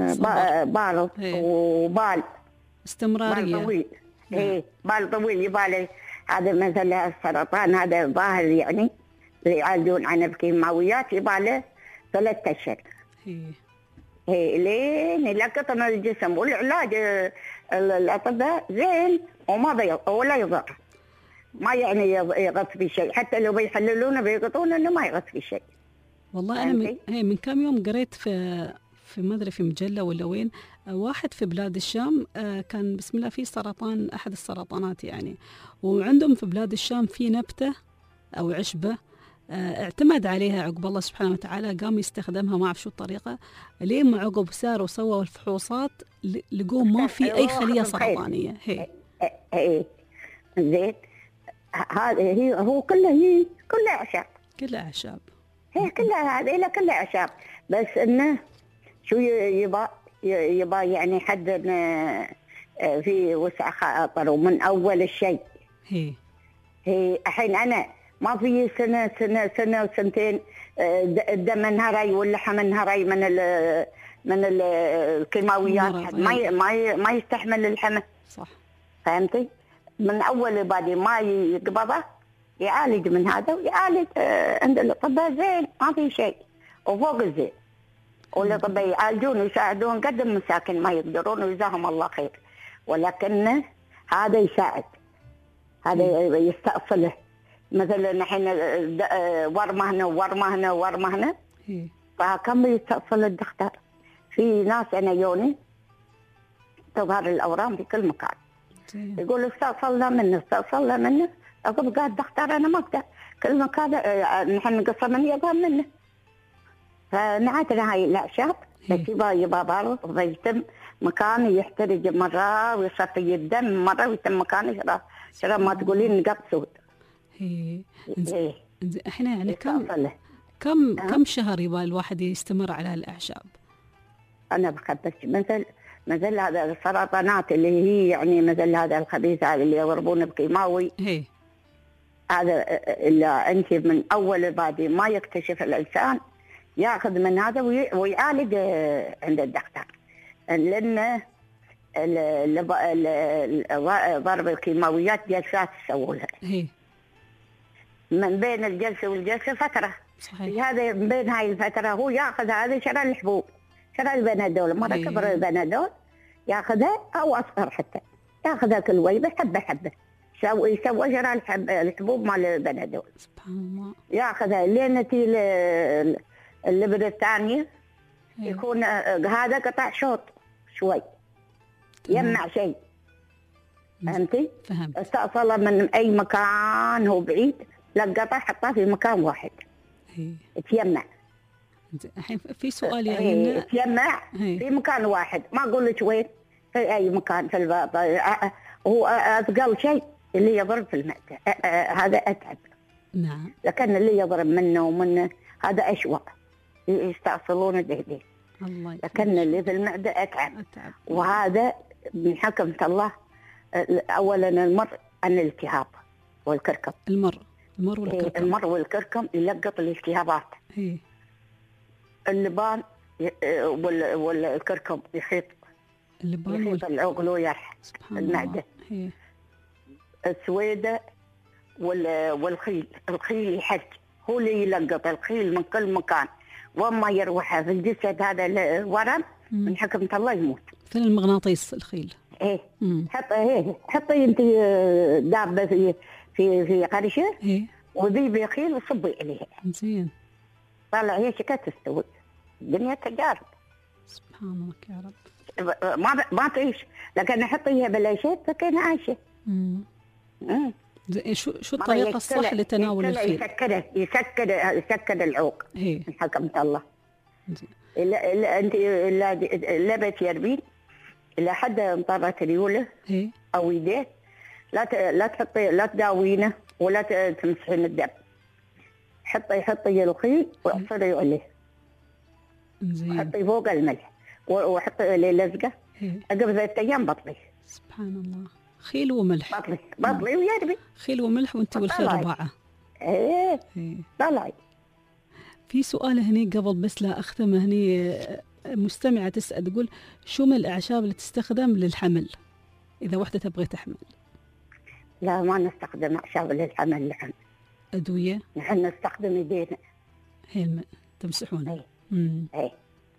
بال وبال
استمرارية
بال طويل. إيه بال طويل يباله هذا مثلا السرطان هذا ظاهر يعني يعالجون عنه بكيماويات يباله ثلاثة أشهر.
إيه
إيه لين يلقط من الجسم والعلاج الأطباء زين وما بيض ولا يضر ما يعني يغط في شيء حتى لو بيحللونه بيقطونه إنه ما يغط في شيء.
والله أنا من, هي من كم يوم قريت في في ما أدري في مجلة ولا وين واحد في بلاد الشام كان بسم الله في سرطان أحد السرطانات يعني وعندهم في بلاد الشام في نبتة أو عشبة اعتمد عليها عقب الله سبحانه وتعالى قام يستخدمها ما أعرف شو الطريقة لين ما عقب ساروا وسووا الفحوصات لقوا ما في أي خلية سرطانية. هي
هي زين هذا هي هو كله هي كله أعشاب
كله أعشاب
هي كلها هذه كلها أعشاب بس إنه شو يبى يبى يعني حد في وسع خاطر ومن أول الشيء.
هي
هي الحين أنا ما في سنه سنه سنه وسنتين الدم انهري واللحم انهري من ال من ال الكيماويات، ما ما ما يستحمل اللحم.
صح.
فهمتي؟ من اول بعد ما يقبضه يعالج من هذا ويعالج عند الاطباء زين، ما في شيء وفوق الزين. والاطباء يعالجون ويساعدون قد المساكين ما يقدرون وجزاهم الله خير، ولكن هذا يساعد، هذا يستأصله. مثلا نحن ورمه هنا ورمه هنا ورمه هنا، فكم يستأصل الدكتور. في ناس انا يوني تظهر الاورام في كل مكان، يقول استأصلنا منه استأصلنا منه، اقول قال الدكتور انا ما اقدر، كل مكان نحن نقص من يظهر منه. فنعتنا هاي الاعشاب بس يبغى يبغى برضه ويتم مكانه يحترج مره ويصفي الدم مره ويتم مكانه شرا شرا ما تقولين نقط سود.
ايه إيه. احنا يعني كم كم أه؟ كم شهر يبغى الواحد يستمر على الاعشاب؟
انا بخبرك مثل مثل هذا السرطانات اللي هي يعني مثل هذا الخبيث هذا اللي يضربونه بكيماوي.
ايه
هذا اللي انت من اول بعد ما يكتشف الانسان ياخذ من هذا ويعالج عند الدكتور، لان ضرب الكيماويات جلسات يسووا لها. من بين الجلسه والجلسه فتره.
صحيح.
هذا من بين هاي الفتره هو ياخذ هذا شرى الحبوب، شرى البنادول، مره كبر البنادول ياخذها او اصغر حتى ياخذها كل ويبه حبه حبه، يسوي يسوي شرى الحبوب مال البنادول.
سبحان الله.
ياخذها لين تي اللبنه الثانيه يكون هذا قطع شوط شوي يمنع شيء. فهمتي؟
فهمت.
استأصله من اي مكان هو بعيد لقطه حطه في مكان واحد.
هي.
تيمع.
الحين في سؤال يعني
تيمع في مكان واحد، ما اقول لك وين، في اي مكان في الباطن. هو اثقل شيء اللي يضرب في المعده، هذا اتعب.
نعم.
لكن اللي يضرب منه ومنه هذا اشوى، يستأصلون بهدي.
الله.
لكن اللي في المعده اتعب.
اتعب.
وهذا من حكمة الله. اولا المر عن الالتهاب والكركم.
المر المر والكركم.
المر والكركم يلقط الالتهابات.
هي.
اللبان والكركم يخيط.
اللبان
يخيط العقل ويرح المعده.
هي.
السويدة والخيل، الخيل يحج هو اللي يلقط الخيل من كل مكان، وما يروح في الجسد هذا الورم من حكمة الله يموت.
مثل المغناطيس الخيل.
ايه حطي ايه حطي انت دابه في في في قرشه
ايه
وذيبي خيل وصبي عليها.
زين.
طلع هي شكا تستوي. الدنيا تجارب.
سبحانك يا رب.
ما ما تعيش، لكن حطيها بلا شيء فكان عايشه.
امم زين. شو شو الطريقه الصح لتناول الخيل؟
يسكر يسكر يسكر العوق.
ايه
من حكمة الله.
زين.
الا الا انت الا لبت يربين إلا حد انطرت ريوله
إيه؟
أو يديه لا ت... لا تحطي لا تداوينه ولا ت... تمسحين الدم. حطي حطي الخيل واعصري عليه.
زين.
حطي فوق الملح وحطي عليه لزقة.
إيه؟
عقب ثلاث أيام بطلي.
سبحان الله. خيل وملح.
بطلي بطلي ويربي.
خيل وملح وانت والخير رباعة.
ايه
إيه.
طلعي.
في سؤال هني قبل بس لا أختم، هني مستمعة تسأل تقول شو من الأعشاب اللي تستخدم للحمل إذا وحدة تبغي تحمل؟
لا ما نستخدم أعشاب للحمل نحن.
أدوية؟
نحن نستخدم يدينا.
هي الم... تمسحونها.
ايه. امم ايه.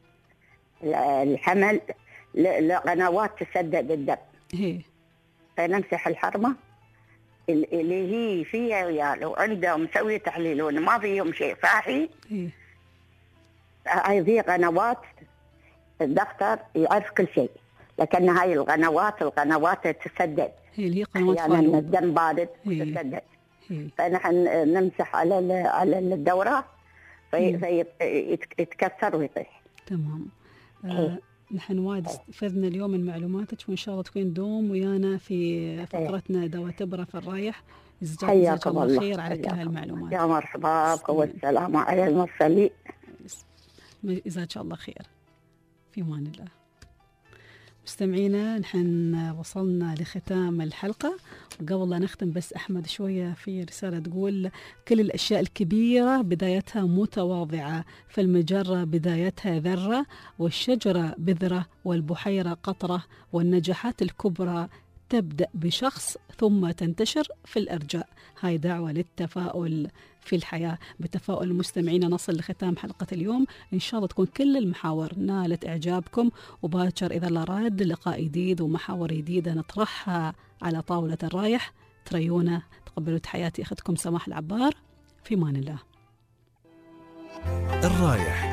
الحمل لقنوات تسدد الدم.
هي.
فنمسح الحرمة اللي هي فيها عيال وعندهم مسوي تحليل وما فيهم شيء صاحي.
هي.
هاي في قنوات الدكتور يعرف كل شيء، لكن هاي القنوات القنوات تسدد.
هي اللي هي قنوات
يعني الدم بارد تسدد. فنحن نمسح على على الدورة في يتكسر ويطيح.
تمام. آه نحن وايد استفدنا اليوم من معلوماتك، وإن شاء الله تكون دوم ويانا في فقرتنا دواء تبرة في الرايح.
جزاك
الله خير على كل هالمعلومات.
يا مرحبا بك والسلام على المرسلين.
جزاك الله خير. في امان الله. مستمعينا نحن وصلنا لختام الحلقة، قبل لا نختم بس أحمد شوية في رسالة تقول كل الأشياء الكبيرة بدايتها متواضعة، فالمجرة بدايتها ذرة، والشجرة بذرة، والبحيرة قطرة، والنجاحات الكبرى تبدأ بشخص ثم تنتشر في الأرجاء. هاي دعوة للتفاؤل في الحياة. بتفاؤل مستمعينا نصل لختام حلقة اليوم، إن شاء الله تكون كل المحاور نالت إعجابكم، وباكر إذا الله راد لقاء جديد ومحاور جديدة نطرحها على طاولة الرايح. تريونا، تقبلوا تحياتي أختكم سماح العبار، في مان الله.
الرايح